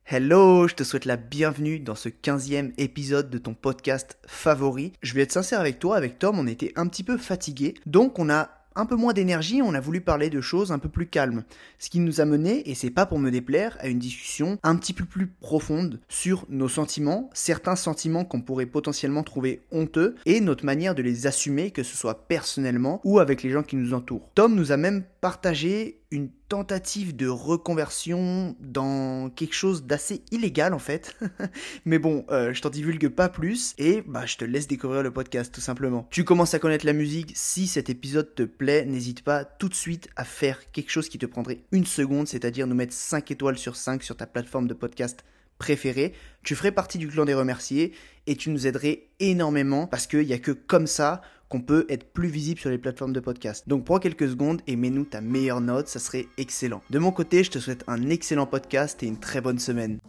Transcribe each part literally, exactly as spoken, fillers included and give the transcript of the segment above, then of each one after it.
Hello, je te souhaite la bienvenue dans ce quinzième épisode de ton podcast favori. Je vais être sincère avec toi, avec Tom, on était un petit peu fatigués, donc on a un peu moins d'énergie, on a voulu parler de choses un peu plus calmes. Ce qui nous a mené, et c'est pas pour me déplaire, à une discussion un petit peu plus profonde sur nos sentiments, certains sentiments qu'on pourrait potentiellement trouver honteux, et notre manière de les assumer, que ce soit personnellement ou avec les gens qui nous entourent. Tom nous a même partagé une tentative de reconversion dans quelque chose d'assez illégal en fait. Mais bon, euh, je t'en divulgue pas plus et bah je te laisse découvrir le podcast tout simplement. Tu commences à connaître la musique, si cet épisode te plaît, n'hésite pas tout de suite à faire quelque chose qui te prendrait une seconde, c'est-à-dire nous mettre cinq étoiles sur cinq sur ta plateforme de podcast préférée. Tu ferais partie du clan des remerciés et tu nous aiderais énormément parce qu'il n'y a que comme ça qu'on peut être plus visible sur les plateformes de podcast. Donc prends quelques secondes et mets-nous ta meilleure note, ça serait excellent. De mon côté, je te souhaite un excellent podcast et une très bonne semaine.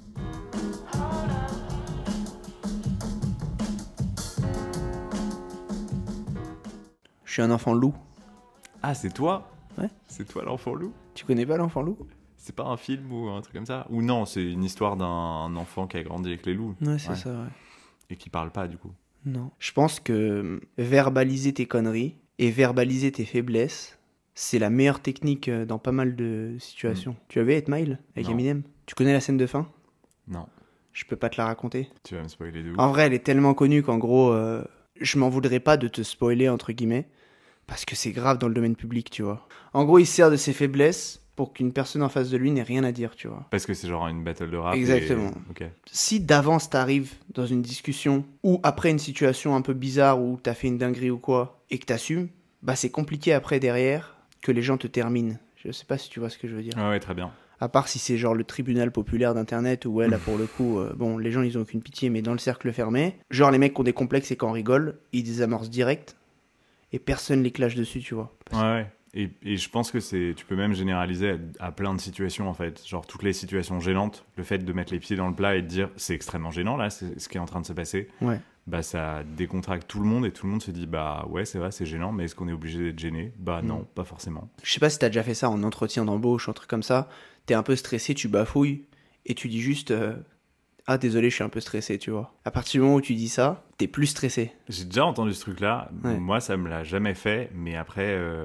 Je suis un enfant loup. Ah, c'est toi ? Ouais. C'est toi l'enfant loup ? Tu connais pas l'enfant loup ? C'est pas un film ou un truc comme ça ? Ou non, c'est une histoire d'un enfant qui a grandi avec les loups. Ouais, c'est Ouais. ça, ouais. Et qui parle pas du coup. Non. Je pense que verbaliser tes conneries et verbaliser tes faiblesses, c'est la meilleure technique dans pas mal de situations. Mm. Tu avais Eight Mile avec Non. Eminem ? Tu connais la scène de fin ? Non. Je peux pas te la raconter. Tu vas me spoiler de ouf. En vrai, elle est tellement connue qu'en gros, euh, je m'en voudrais pas de te spoiler, entre guillemets, parce que c'est grave dans le domaine public, tu vois. En gros, il se sert de ses faiblesses pour qu'une personne en face de lui n'ait rien à dire, tu vois. Parce que c'est genre une battle de rap. Exactement. Et... Ok. Si d'avance t'arrives dans une discussion ou après une situation un peu bizarre où t'as fait une dinguerie ou quoi et que t'assumes, bah c'est compliqué après derrière que les gens te terminent. Je sais pas si tu vois ce que je veux dire. Ouais, ouais, très bien. À part si c'est genre le tribunal populaire d'internet où ouais là pour le coup, euh, bon les gens ils ont aucune pitié mais dans le cercle fermé, genre les mecs qui ont des complexes et qui en rigolent, ils désamorcent direct et personne les clash dessus, tu vois. Ouais, ouais. Et, et je pense que c'est, tu peux même généraliser à, à plein de situations en fait. Genre toutes les situations gênantes, le fait de mettre les pieds dans le plat et de dire c'est extrêmement gênant là, c'est ce qui est en train de se passer. Ouais. Bah ça décontracte tout le monde et tout le monde se dit bah ouais c'est vrai c'est gênant mais est-ce qu'on est obligé d'être gêné ? Bah non, mmh. pas forcément. Je sais pas si t'as déjà fait ça en entretien d'embauche, un truc comme ça, t'es un peu stressé, tu bafouilles et tu dis juste euh, ah désolé je suis un peu stressé, tu vois. À partir du moment où tu dis ça, t'es plus stressé. J'ai déjà entendu ce truc là, ouais. Moi ça me l'a jamais fait mais après euh,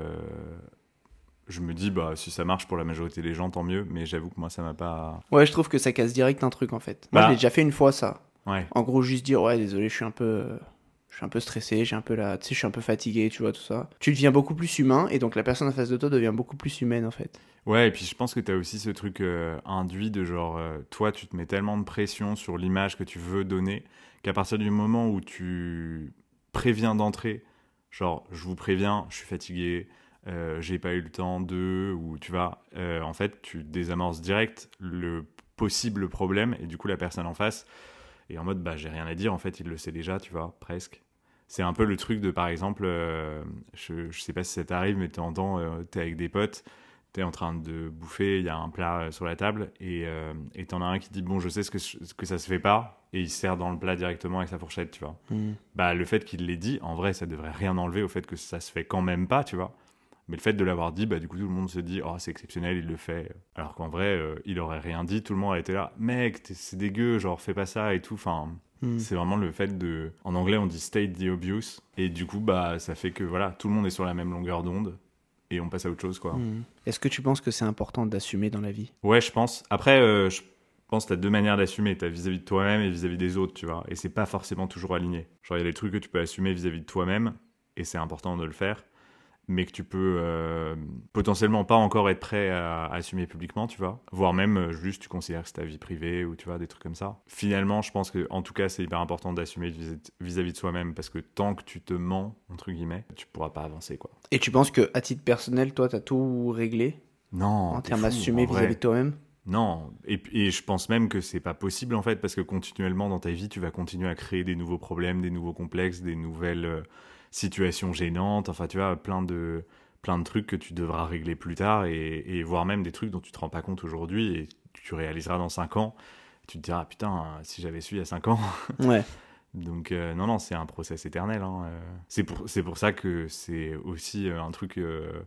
je me dis bah si ça marche pour la majorité des gens tant mieux, mais j'avoue que moi ça m'a pas... Ouais, je trouve que ça casse direct un truc en fait. Moi bah, je l'ai déjà fait une fois ça. Ouais. En gros juste dire ouais désolé je suis un peu euh, je suis un peu stressé, j'ai un peu la tu sais je suis un peu fatigué, tu vois tout ça. Tu deviens beaucoup plus humain et donc la personne en face de toi devient beaucoup plus humaine en fait. Ouais, et puis je pense que t'as aussi ce truc euh, induit de genre euh, toi tu te mets tellement de pression sur l'image que tu veux donner qu'à partir du moment où tu préviens d'entrée, genre je vous préviens, je suis fatigué, euh, j'ai pas eu le temps de, ou tu vois, euh, en fait tu désamorces direct le possible problème et du coup la personne en face est en mode bah j'ai rien à dire, en fait il le sait déjà, tu vois, presque. C'est un peu le truc de par exemple, euh, je, je sais pas si ça t'arrive mais de temps en temps euh, t'es avec des potes, t'es en train de bouffer, il y a un plat sur la table et euh, et t'en as un qui dit bon je sais ce que, ce que ça se fait pas et il se sert dans le plat directement avec sa fourchette, tu vois. Mmh. Bah le fait qu'il l'ait dit, en vrai ça devrait rien enlever au fait que ça se fait quand même pas, tu vois. Mais le fait de l'avoir dit, bah du coup tout le monde se dit oh c'est exceptionnel, il le fait. Alors qu'en vrai euh, il aurait rien dit, tout le monde a été là mec c'est dégueu, genre fais pas ça et tout, enfin... Mmh. C'est vraiment le fait de... En anglais, on dit state the obvious. Et du coup, bah, ça fait que voilà, tout le monde est sur la même longueur d'onde. Et on passe à autre chose, quoi. Mmh. Est-ce que tu penses que c'est important d'assumer dans la vie ? Ouais, je pense. Après, euh, je pense que t'as deux manières d'assumer. T'as vis-à-vis de toi-même et vis-à-vis des autres, tu vois. Et c'est pas forcément toujours aligné. Genre, il y a des trucs que tu peux assumer vis-à-vis de toi-même. Et c'est important de le faire. Mais que tu peux euh, potentiellement pas encore être prêt à, à assumer publiquement, tu vois. Voire même euh, juste tu considères que c'est ta vie privée ou tu vois, des trucs comme ça. Finalement, je pense que en tout cas, c'est hyper important d'assumer vis- vis-à-vis de soi-même parce que tant que tu te mens, entre guillemets, tu pourras pas avancer, quoi. Et tu penses qu'à titre personnel, toi, t'as tout réglé ? Non. En termes d'assumer vis-à-vis de toi-même ? Non, et, et je pense même que c'est pas possible en fait, parce que continuellement dans ta vie, tu vas continuer à créer des nouveaux problèmes, des nouveaux complexes, des nouvelles euh, situations gênantes, enfin tu vois, plein de, plein de trucs que tu devras régler plus tard, et, et voire même des trucs dont tu te rends pas compte aujourd'hui, et tu réaliseras dans cinq ans, tu te diras, putain, si j'avais su il y a cinq ans... Ouais. Donc euh, non, non, c'est un process éternel. Hein, euh. C'est pour, c'est pour ça que c'est aussi euh, un truc... Euh,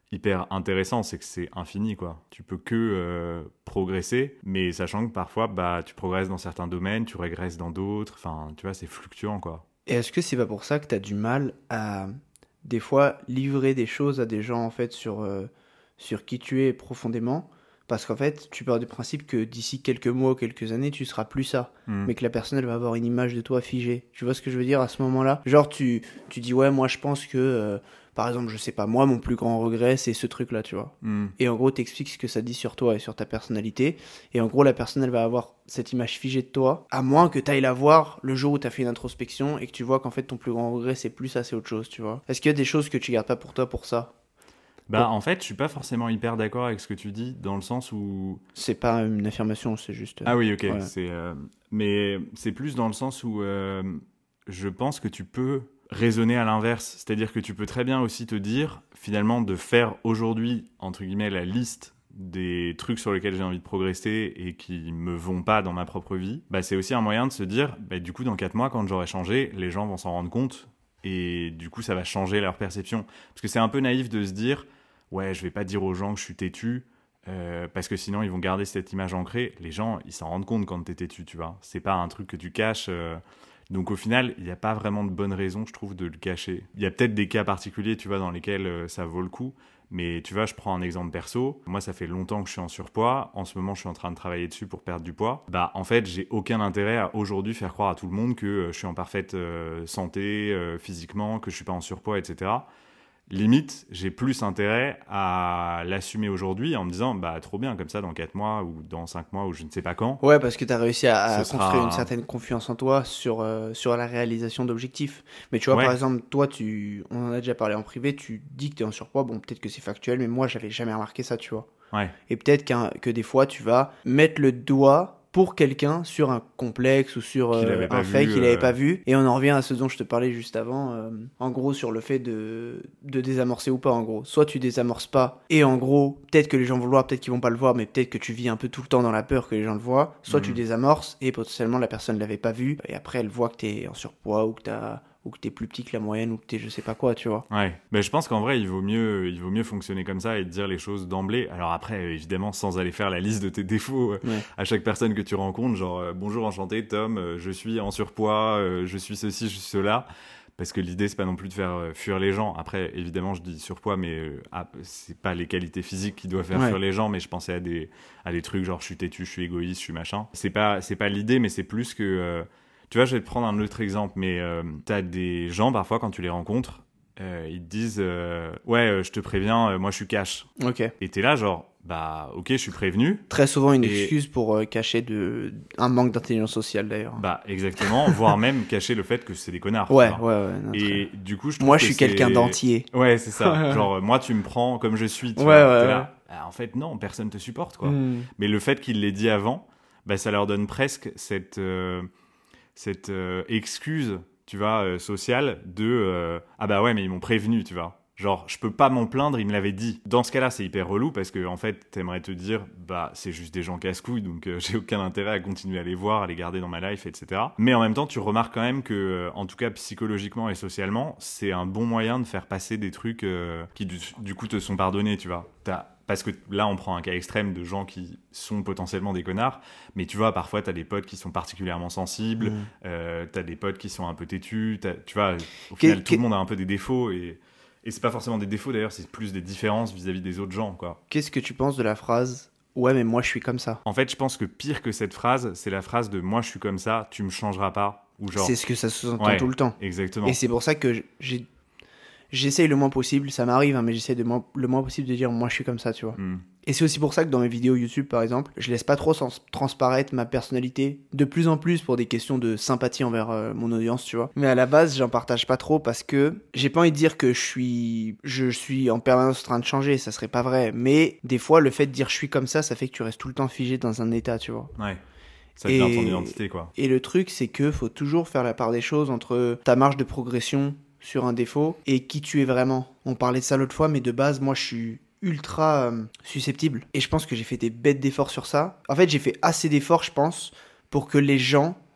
hyper intéressant, c'est que c'est infini, quoi. Tu peux que euh, progresser, mais sachant que parfois, bah, tu progresses dans certains domaines, tu régresses dans d'autres, enfin, tu vois, c'est fluctuant, quoi. Et est-ce que c'est pas pour ça que t'as du mal à, des fois, livrer des choses à des gens, en fait, sur, euh, sur qui tu es profondément? Parce qu'en fait, tu pars du principe que d'ici quelques mois, quelques années, tu seras plus ça. Mm. Mais que la personne, elle va avoir une image de toi figée. Tu vois ce que je veux dire à ce moment-là? Genre, tu, tu dis, ouais, moi, je pense que, euh, par exemple, je sais pas, moi, mon plus grand regret, c'est ce truc-là, tu vois. Mm. Et en gros, t'expliques ce que ça dit sur toi et sur ta personnalité. Et en gros, la personne, elle va avoir cette image figée de toi, à moins que t'ailles la voir le jour où t'as fait une introspection et que tu vois qu'en fait, ton plus grand regret, c'est plus ça, c'est autre chose, tu vois. Est-ce qu'il y a des choses que tu gardes pas pour toi pour ça? Bah, Bon. en fait, je suis pas forcément hyper d'accord avec ce que tu dis, dans le sens où... C'est pas une affirmation, c'est juste... euh, Ah oui, ok. ouais. C'est, euh, mais c'est plus dans le sens où euh, je pense que tu peux raisonner à l'inverse. C'est-à-dire que tu peux très bien aussi te dire, finalement, de faire aujourd'hui, entre guillemets, la liste des trucs sur lesquels j'ai envie de progresser et qui me vont pas dans ma propre vie. Bah, c'est aussi un moyen de se dire, bah, du coup, dans quatre mois, quand j'aurai changé, les gens vont s'en rendre compte et du coup, ça va changer leur perception. Parce que c'est un peu naïf de se dire, ouais, je vais pas dire aux gens que je suis têtu, Euh, parce que sinon ils vont garder cette image ancrée. Les gens, ils s'en rendent compte quand t'es têtu, tu vois. C'est pas un truc que tu caches. euh. Donc au final, il n'y a pas vraiment de bonne raison, je trouve, de le cacher. Il y a peut-être des cas particuliers, tu vois, dans lesquels euh, ça vaut le coup. Mais tu vois, je prends un exemple perso. Moi, ça fait longtemps que je suis en surpoids. En ce moment, je suis en train de travailler dessus pour perdre du poids. Bah, en fait, j'ai aucun intérêt à aujourd'hui faire croire à tout le monde que euh, je suis en parfaite euh, santé euh, physiquement, que je suis pas en surpoids, et cetera. Limite, j'ai plus intérêt à l'assumer aujourd'hui en me disant, bah trop bien, comme ça, dans quatre mois ou dans cinq mois ou je ne sais pas quand. Ouais, parce que tu as réussi à, à Ce construire sera- une certaine confiance en toi sur, euh, sur la réalisation d'objectifs. Mais tu vois, Ouais. par exemple, toi, tu, on en a déjà parlé en privé, tu dis que tu es en surpoids. Bon, peut-être que c'est factuel, mais moi, j'avais jamais remarqué ça, tu vois. Ouais, Et peut-être qu'un- que des fois, tu vas mettre le doigt pour quelqu'un sur un complexe ou sur Qu'il euh, avait pas un fait vu, qu'il n'avait euh. pas vu. Et on en revient à ce dont je te parlais juste avant, euh, en gros, sur le fait de, de désamorcer ou pas, en gros. Soit tu désamorces pas, et en gros, peut-être que les gens vont le voir, peut-être qu'ils vont pas le voir, mais peut-être que tu vis un peu tout le temps dans la peur que les gens le voient. Soit Mhm. tu désamorces, et potentiellement la personne l'avait pas vu, et après elle voit que t'es en surpoids, ou que t'as... ou que t'es plus petit que la moyenne, ou que t'es je sais pas quoi, tu vois. ouais. Mais je pense qu'en vrai, il vaut mieux, il vaut mieux fonctionner comme ça et te dire les choses d'emblée. Alors après, euh, évidemment, sans aller faire la liste de tes défauts euh, Ouais. à chaque personne que tu rencontres, genre euh, bonjour, enchanté, Tom, euh, je suis en surpoids, euh, je suis ceci, je suis cela. Parce que l'idée, c'est pas non plus de faire euh, fuir les gens. Après, évidemment, je dis surpoids, mais euh, ah, c'est pas les qualités physiques qui doivent faire Ouais. fuir les gens. Mais je pensais à des, à des trucs genre je suis têtu, je suis égoïste, je suis machin. C'est pas, c'est pas l'idée, mais c'est plus que. euh, tu vois, je vais te prendre un autre exemple, mais euh, t'as des gens parfois quand tu les rencontres, euh, ils te disent euh, ouais, euh, je te préviens, euh, moi je suis cash. Ok. Et t'es là genre bah ok, je suis prévenu. Très souvent une Et- excuse pour euh, cacher de... un manque d'intelligence sociale, d'ailleurs. Bah exactement, voire même cacher le fait que c'est des connards. tu ouais, vois. ouais, ouais. non, très- Et du coup, je trouve Moi, que je suis c'est- quelqu'un d'entier. Ouais, c'est ça. Genre, euh, moi, tu me prends comme je suis. Tu Ouais, vois. ouais, T'es ouais. là. Ah, en fait, non, personne te supporte, quoi. Hmm. Mais le fait qu'il l'ait dit avant, bah, ça leur donne presque cette, euh, cette euh, excuse, tu vois, euh, sociale de euh, ah bah ouais, mais ils m'ont prévenu, tu vois. Genre, je peux pas m'en plaindre, ils me l'avaient dit. Dans ce cas-là, c'est hyper relou parce que, en fait, t'aimerais te dire, bah, c'est juste des gens casse-couilles, donc euh, j'ai aucun intérêt à continuer à les voir, à les garder dans ma life, et cetera. Mais en même temps, tu remarques quand même que, euh, en tout cas, psychologiquement et socialement, c'est un bon moyen de faire passer des trucs euh, qui, du, du coup, te sont pardonnés, tu vois. T'as Parce que là, on prend un cas extrême de gens qui sont potentiellement des connards, mais tu vois, parfois, t'as des potes qui sont particulièrement sensibles, Mm. euh, t'as des potes qui sont un peu têtus, t'as- tu vois, au Qu'est- final, tout qu'est- le monde a un peu des défauts, et, et c'est pas forcément des défauts d'ailleurs, c'est plus des différences vis-à-vis des autres gens, quoi. Qu'est-ce que tu penses de la phrase « Ouais, mais moi, je suis comme ça En fait, je pense que pire que cette phrase, c'est la phrase de « moi, je suis comme ça, tu me changeras pas », ou » genre... C'est ce que ça sous-entend Ouais. tout le temps. Exactement. Et c'est pour ça que j'ai... j'essaye le moins possible, ça m'arrive, hein, mais j'essaie de moins- le moins possible de dire « Moi, je suis comme ça », tu vois. Hmm. Et c'est aussi pour ça que dans mes vidéos YouTube, par exemple, je laisse pas trop sens- transparaître ma personnalité, de plus en plus pour des questions de sympathie envers euh, mon audience, tu vois. Mais à la base, j'en partage pas trop parce que j'ai pas envie de dire que je suis, je suis en permanence en train de changer, ça serait pas vrai. Mais des fois, le fait de dire je suis comme ça, ça fait que tu restes tout le temps figé dans un état, tu vois. Ouais. Ça devient Et- ton identité, quoi. Et le truc, c'est que faut toujours faire la part des choses entre ta marge de progression sur un défaut et qui tu es vraiment. On parlait de ça l'autre fois, mais de base, moi, je suis ultra euh, susceptible. Et je pense que j'ai fait des bêtes d'efforts sur ça. En fait, j'ai fait assez d'efforts, je pense, pour que les gens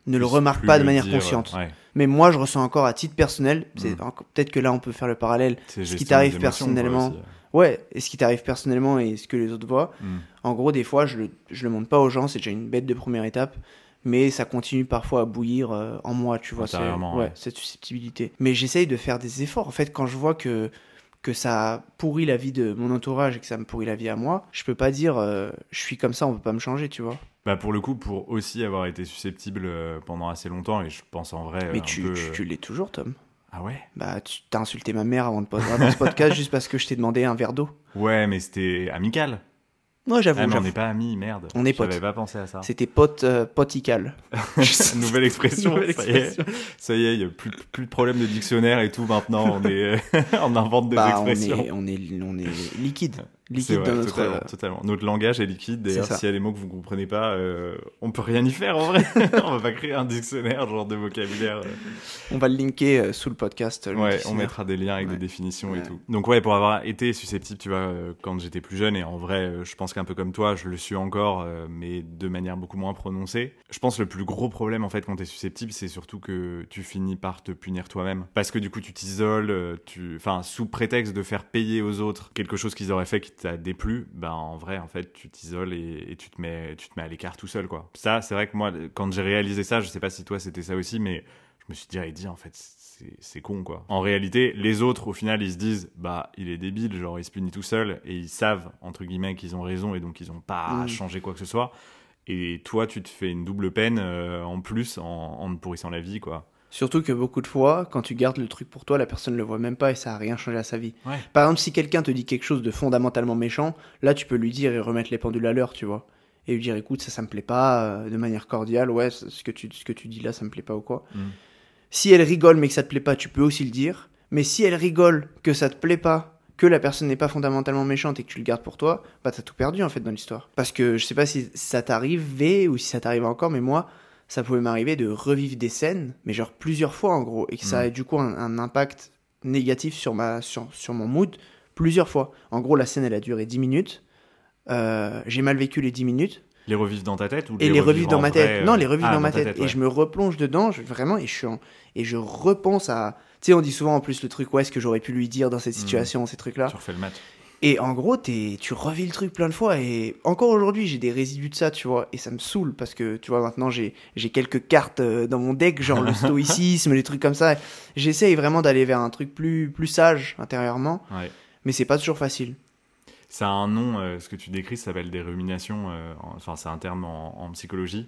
ne le Plus- remarque plus pas de le manière dire, consciente. ouais. Mais moi, je ressens encore à titre personnel, c'est Mm. encore- peut-être que là, on peut faire le parallèle. C'est Ce gestion qui t'arrive des émotions, quoi, personnellement, aussi. ouais, et ce qui t'arrive personnellement et ce que les autres voient. Mm. En gros, des fois, je le, je le montre pas aux gens, c'est déjà une bête de première étape, mais ça continue parfois à bouillir euh, en moi, tu vois, c'est, Intérieurement, ouais, ouais. cette susceptibilité. Mais j'essaye de faire des efforts. En fait, quand je vois que que ça pourrit la vie de mon entourage et que ça me pourrit la vie à moi, je peux pas dire euh, je suis comme ça, on peut pas me changer, tu vois. Bah pour le coup, pour aussi avoir été susceptible euh, pendant assez longtemps, et je pense en vrai euh, Mais un tu, peu... tu, tu l'es toujours, Tom. Ah ouais? Bah, tu t'as insulté ma mère avant de pas dans ce podcast juste parce que je t'ai demandé un verre d'eau. Ouais, mais c'était amical. Moi, j'avoue, Ah mais on j'avoue. n'est pas amis, merde. On est J'avais potes. pas pensé à ça. C'était pote, euh, potical. Nouvelle expression, Nouvelle ça y est. expression. Ça y est, il n'y a plus, plus de problème de dictionnaire et tout maintenant, on, est, on invente des Bah, on expressions. est, on est, on est liquide. C'est Liquide vrai, dans notre. totalement, euh, totalement. Notre langage est liquide, d'ailleurs, C'est ça. s'il y a des mots que vous ne comprenez pas, euh, on peut rien y faire en vrai. On va pas créer un dictionnaire, genre de vocabulaire. euh. On va le linker euh, sous le podcast. euh, le Ouais, on dictionnaire. mettra des liens avec Ouais. des définitions et Ouais. tout. Donc ouais, pour avoir été susceptible, tu vois, euh, quand j'étais plus jeune, et en vrai, euh, je pense qu'un peu comme toi, je le suis encore, euh, mais de manière beaucoup moins prononcée. Je pense que le plus gros problème, en fait, quand t'es susceptible, c'est surtout que tu finis par te punir toi-même. Parce que du coup, tu t'isoles, euh, tu... enfin, sous prétexte de faire payer aux autres quelque chose qu'ils auraient fait qui t'a déplu, ben en vrai, en fait, tu t'isoles et, et tu te mets, tu te mets à l'écart tout seul, quoi. Ça, c'est vrai que moi, quand j'ai réalisé ça, je sais pas si toi c'était ça aussi, mais je me suis direct dit, en fait, c'est, c'est con, quoi. En réalité, les autres, au final, ils se disent, bah, il est débile, genre, il se punit tout seul, et ils savent, entre guillemets, qu'ils ont raison, et donc ils ont pas à Mm. changer quoi que ce soit. Et toi, tu te fais une double peine euh, en plus en, en te pourrissant la vie, quoi. Surtout que beaucoup de fois, quand tu gardes le truc pour toi, la personne ne le voit même pas et ça a rien changé à sa vie. Ouais. Par exemple, si quelqu'un te dit quelque chose de fondamentalement méchant, là, tu peux lui dire et remettre les pendules à l'heure, tu vois. Et lui dire, écoute, ça, ça me plaît pas, euh, de manière cordiale, ouais, c- ce que tu, ce que tu dis là, ça me plaît pas ou quoi. Mm. Si elle rigole mais que ça te plaît pas, tu peux aussi le dire. Mais si elle rigole, que ça te plaît pas, que la personne n'est pas fondamentalement méchante et que tu le gardes pour toi, bah t'as tout perdu en fait dans l'histoire. Parce que je sais pas si ça t'arrivait ou si ça t'arrive encore, mais moi, ça pouvait m'arriver de revivre des scènes, mais genre plusieurs fois en gros, et que ça Mm. ait du coup un, un impact négatif sur, ma, sur, sur mon mood plusieurs fois. En gros, la scène elle a duré dix minutes, euh, j'ai mal vécu les dix minutes, Les revivre dans ta tête ou et les revivre dans en ma vrai, tête. euh, Non, les revivre ah, dans ma tête. ouais. Et je me replonge dedans, je- vraiment, et je, suis en- et je repense à. Tu sais, on dit souvent en plus le truc, ouais, ce que j'aurais pu lui dire dans cette situation, ces trucs-là. Tu refais le match. Et en gros, t'es- tu revis le truc plein de fois. Et encore aujourd'hui, j'ai des résidus de ça, tu vois. Et ça me saoule parce que, tu vois, maintenant, j'ai j'ai quelques cartes euh, dans mon deck, genre le stoïcisme, les trucs comme ça. J'essaye vraiment d'aller vers un truc plus, plus sage intérieurement. Ouais. Mais c'est pas toujours facile. Ça a un nom, euh, ce que tu décris, ça s'appelle des ruminations. euh, en- Enfin, c'est un terme en, en psychologie.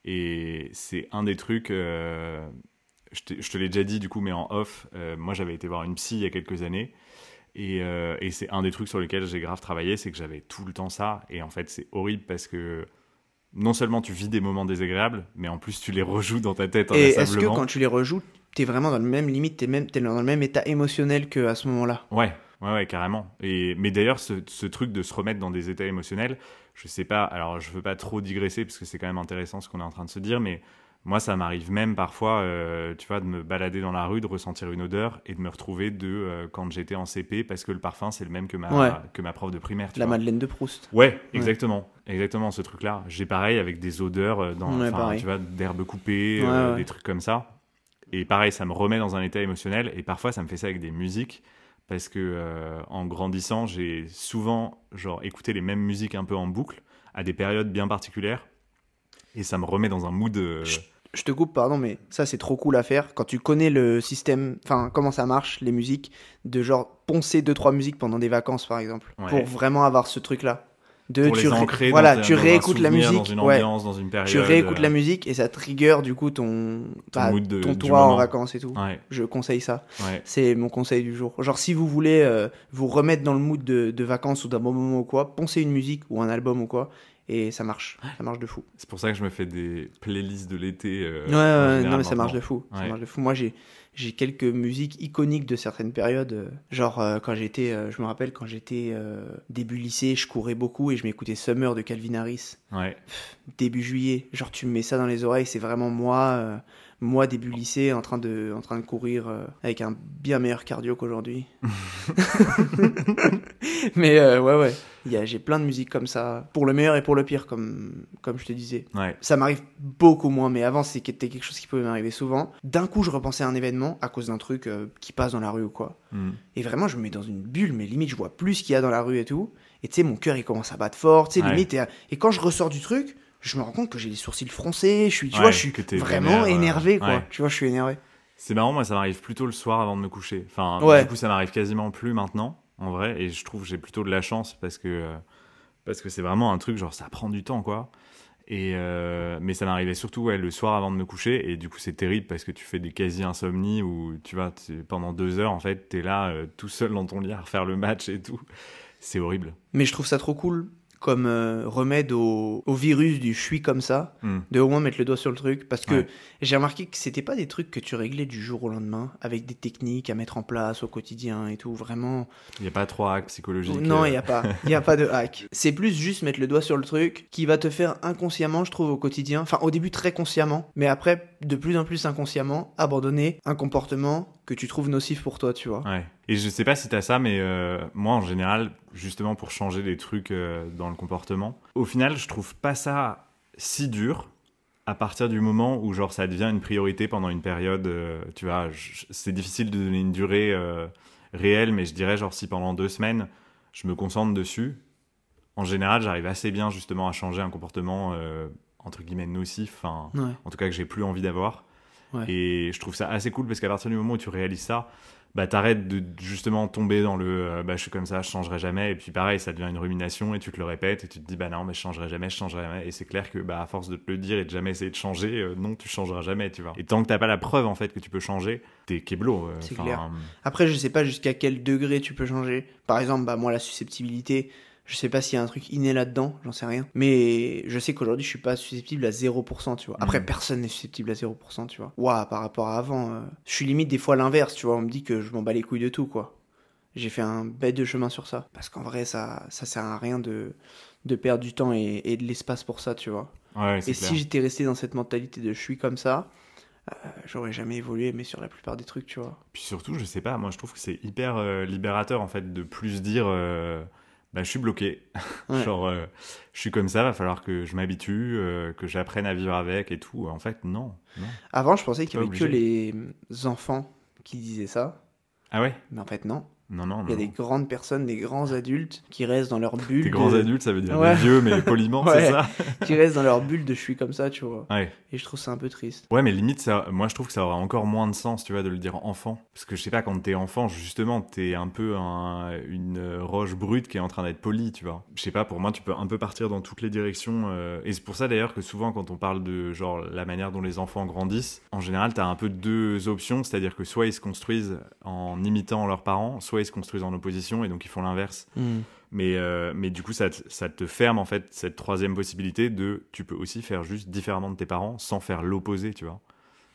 Et c'est un des trucs. euh, je, te, je te l'ai déjà dit, du coup, mais en off. euh, moi, j'avais été voir une psy il y a quelques années. Et, euh, et c'est un des trucs sur lesquels j'ai grave travaillé, c'est que j'avais tout le temps ça. Et en fait, c'est horrible parce que non seulement tu vis des moments désagréables, mais en plus, tu les rejoues dans ta tête Et est-ce que inlassablement. quand tu les rejoues, t'es vraiment dans le même limite, t'es, même, t'es dans le même état émotionnel qu'à ce moment-là? Ouais, ouais, ouais, carrément. Et, mais d'ailleurs, ce, ce truc de se remettre dans des états émotionnels, je sais pas, alors je veux pas trop digresser parce que c'est quand même intéressant ce qu'on est en train de se dire, mais moi, ça m'arrive même parfois, euh, tu vois, de me balader dans la rue, de ressentir une odeur et de me retrouver de euh, quand j'étais en C P parce que le parfum, c'est le même que ma, Ouais. que ma prof de primaire. Tu La vois. Madeleine de Proust. Ouais, exactement. Exactement, ce truc-là. J'ai pareil avec des odeurs euh, dans, Ouais, enfin, pareil. tu vois, d'herbes coupées, Ouais, euh, ouais. des trucs comme ça. Et pareil, ça me remet dans un état émotionnel. Et parfois, ça me fait ça avec des musiques. Parce que euh, en grandissant, j'ai souvent genre, écouté les mêmes musiques un peu en boucle, à des périodes bien particulières. Et ça me remet dans un mood... euh, Je te coupe, pardon, mais ça c'est trop cool à faire. Quand tu connais le système, enfin comment ça marche, les musiques, de genre poncer deux trois musiques pendant des vacances par exemple, Ouais. pour vraiment avoir ce truc-là. De, pour tu les ré- ancrer voilà, dans, un- tu dans un réécoutes la souvenir, musique, dans une ouais. ambiance, dans une période... Tu réécoutes euh, la musique et ça trigger du coup ton, bah, mood de- ton du toi en moment. vacances et tout. Ouais, Je conseille ça. ouais. C'est mon conseil du jour. Genre si vous voulez euh, vous remettre dans le mood de, de vacances ou d'un bon moment ou quoi, poncez une musique ou un album ou quoi. Et ça marche, ça marche de fou. C'est pour ça que je me fais des playlists de l'été. euh, Ouais, en ouais, général non mais ça marche maintenant. de fou. Ça Ouais. marche de fou. Moi j'ai j'ai quelques musiques iconiques de certaines périodes. euh, Genre euh, quand j'étais, euh, je me rappelle quand j'étais euh, début lycée, je courais beaucoup et je m'écoutais Summer de Calvin Harris. Ouais. Début juillet, genre tu me mets ça dans les oreilles, c'est vraiment moi, euh, Moi, début lycée, en train de, en train de courir euh, avec un bien meilleur cardio qu'aujourd'hui. Mais euh, ouais, ouais, il y a, j'ai plein de musiques comme ça, pour le meilleur et pour le pire, comme, comme je te disais. Ouais. Ça m'arrive beaucoup moins, mais avant, c'était quelque chose qui pouvait m'arriver souvent. D'un coup, je repensais à un événement à cause d'un truc euh, qui passe dans la rue ou quoi. Mm. Et vraiment, je me mets dans une bulle, mais limite, je vois plus ce qu'il y a dans la rue et tout. Et tu sais, mon cœur, il commence à battre fort, tu sais, Ouais. limite. Et, et quand je ressors du truc, je me rends compte que j'ai les sourcils froncés, je suis, tu Ouais, vois, je suis que t'es vraiment vénère, euh, énervé, quoi. ouais. Tu vois, je suis énervé. C'est marrant, moi ça m'arrive plutôt le soir avant de me coucher. Enfin, Ouais. du coup ça m'arrive quasiment plus maintenant, en vrai, et je trouve que j'ai plutôt de la chance parce que euh, parce que c'est vraiment un truc genre ça prend du temps quoi. Et euh, mais ça m'arrivait surtout ouais, le soir avant de me coucher et du coup c'est terrible parce que tu fais des quasi insomnies où tu vois pendant deux heures en fait t'es là euh, tout seul dans ton lit à refaire le match et tout. C'est horrible. Mais je trouve ça trop cool comme euh, remède au, au virus du je suis comme ça, Mm. de au moins mettre le doigt sur le truc. Parce que Ouais. j'ai remarqué que c'était pas des trucs que tu réglais du jour au lendemain, avec des techniques à mettre en place au quotidien et tout. Vraiment. Il y a pas trop hack psychologique. Non, euh, il n'y a pas. Il y a pas de hack. C'est plus juste mettre le doigt sur le truc qui va te faire inconsciemment, je trouve, au quotidien. Enfin, au début, très consciemment. Mais après, de plus en plus inconsciemment, abandonner un comportement que tu trouves nocif pour toi, tu vois. Ouais. Et je sais pas si t'as ça, mais euh, moi en général, justement pour changer des trucs euh, dans le comportement, au final, je trouve pas ça si dur à partir du moment où genre ça devient une priorité pendant une période. Euh, tu vois, je- c'est difficile de donner une durée euh, réelle, mais je dirais genre si pendant deux semaines je me concentre dessus, en général, j'arrive assez bien justement à changer un comportement euh, entre guillemets nocif, enfin, Ouais. en tout cas que j'ai plus envie d'avoir. Ouais. Et je trouve ça assez cool parce qu'à partir du moment où tu réalises ça, bah t'arrêtes de justement tomber dans le euh, bah je suis comme ça, je changerai jamais. Et puis pareil, ça devient une rumination et tu te le répètes et tu te dis bah non, mais je changerai jamais, je changerai jamais. Et c'est clair que bah à force de te le dire et de jamais essayer de changer, euh, non, tu changeras jamais, tu vois. Et tant que t'as pas la preuve en fait que tu peux changer, t'es keblo. euh, C'est 'fin, clair. Après, je sais pas jusqu'à quel degré tu peux changer. Par exemple, bah moi, la susceptibilité, je sais pas s'il y a un truc inné là-dedans, j'en sais rien. Mais je sais qu'aujourd'hui, je suis pas susceptible à zéro pour cent, tu vois. Après, Mhm. personne personne n'est susceptible à zéro pour cent, tu vois. Ouah, par rapport à avant, euh, je suis limite des fois l'inverse, tu vois. On me dit que je m'en bats les couilles de tout, quoi. J'ai fait un bête de chemin sur ça. Parce qu'en vrai, ça, ça sert à rien de, de perdre du temps et, et de l'espace pour ça, tu vois. Ouais, c'est Et clair. si j'étais resté dans cette mentalité de je suis comme ça, euh, j'aurais jamais évolué, mais sur la plupart des trucs, tu vois. Puis surtout, je sais pas, moi je trouve que c'est hyper euh, libérateur en fait de plus dire euh, bah je suis bloqué. Ouais. Genre euh, je suis comme ça, va falloir que je m'habitue, euh, que j'apprenne à vivre avec et tout. En fait, non. non. Avant, je pensais qu'il y Pas avait que obligé. les enfants qui disaient ça, Ah ouais? mais en fait, non. Non, non, Il y a non. des grandes personnes, des grands adultes qui restent dans leur bulle. Des grands de- adultes, ça veut dire Ouais. des vieux, mais poliment, Ouais. c'est ça? qui restent dans leur bulle de je suis comme ça, tu vois. Ouais. Et je trouve ça un peu triste. Ouais, mais limite, ça, moi je trouve que ça aurait encore moins de sens, tu vois, de le dire enfant. Parce que je sais pas, quand t'es enfant, justement, t'es un peu un- une roche brute qui est en train d'être polie, tu vois. Je sais pas, pour moi, tu peux un peu partir dans toutes les directions. euh, Et c'est pour ça d'ailleurs que souvent, quand on parle de genre la manière dont les enfants grandissent, en général, t'as un peu deux options, c'est-à-dire que soit ils se construisent en imitant leurs parents, soit ils se construisent en opposition et donc ils font l'inverse. Hmm. Mais, euh, mais du coup, ça te, ça te ferme en fait cette troisième possibilité de tu peux aussi faire juste différemment de tes parents sans faire l'opposé, tu vois.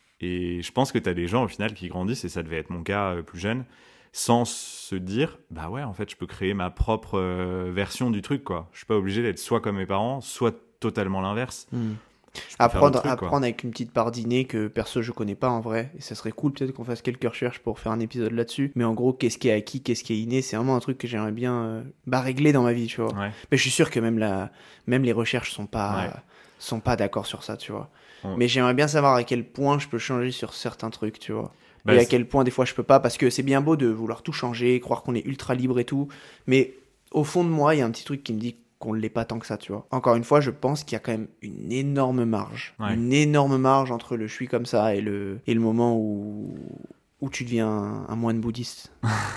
Et je pense que tu as des gens au final qui grandissent, et ça devait être mon cas euh, plus jeune, sans se dire bah ouais, en fait, je peux créer ma propre euh, version du truc, quoi. Je suis pas obligé d'être soit comme mes parents, soit totalement l'inverse. Hmm. Je peux faire Apprendre, le truc, quoi. apprendre avec une petite part d'inné que perso je connais pas en vrai. Et ça serait cool peut-être qu'on fasse quelques recherches pour faire un épisode là-dessus. Mais en gros, qu'est-ce qui est acquis, qu'est-ce qui est inné, c'est vraiment un truc que j'aimerais bien euh, bah, régler dans ma vie, tu vois. Ouais. Mais je suis sûr que même, la, même les recherches sont pas, Ouais. sont pas d'accord sur ça, tu vois. Ouais. Mais j'aimerais bien savoir à quel point je peux changer sur certains trucs, tu vois. Bah, et à c'est- quel point des fois je peux pas, parce que c'est bien beau de vouloir tout changer, croire qu'on est ultra libre et tout. Mais au fond de moi, il y a un petit truc qui me dit qu'on l'est pas tant que ça, tu vois. Encore une fois, je pense qu'il y a quand même une énorme marge. Ouais. Une énorme marge entre le je suis comme ça et le, et le moment où, où tu deviens un, un moine bouddhiste.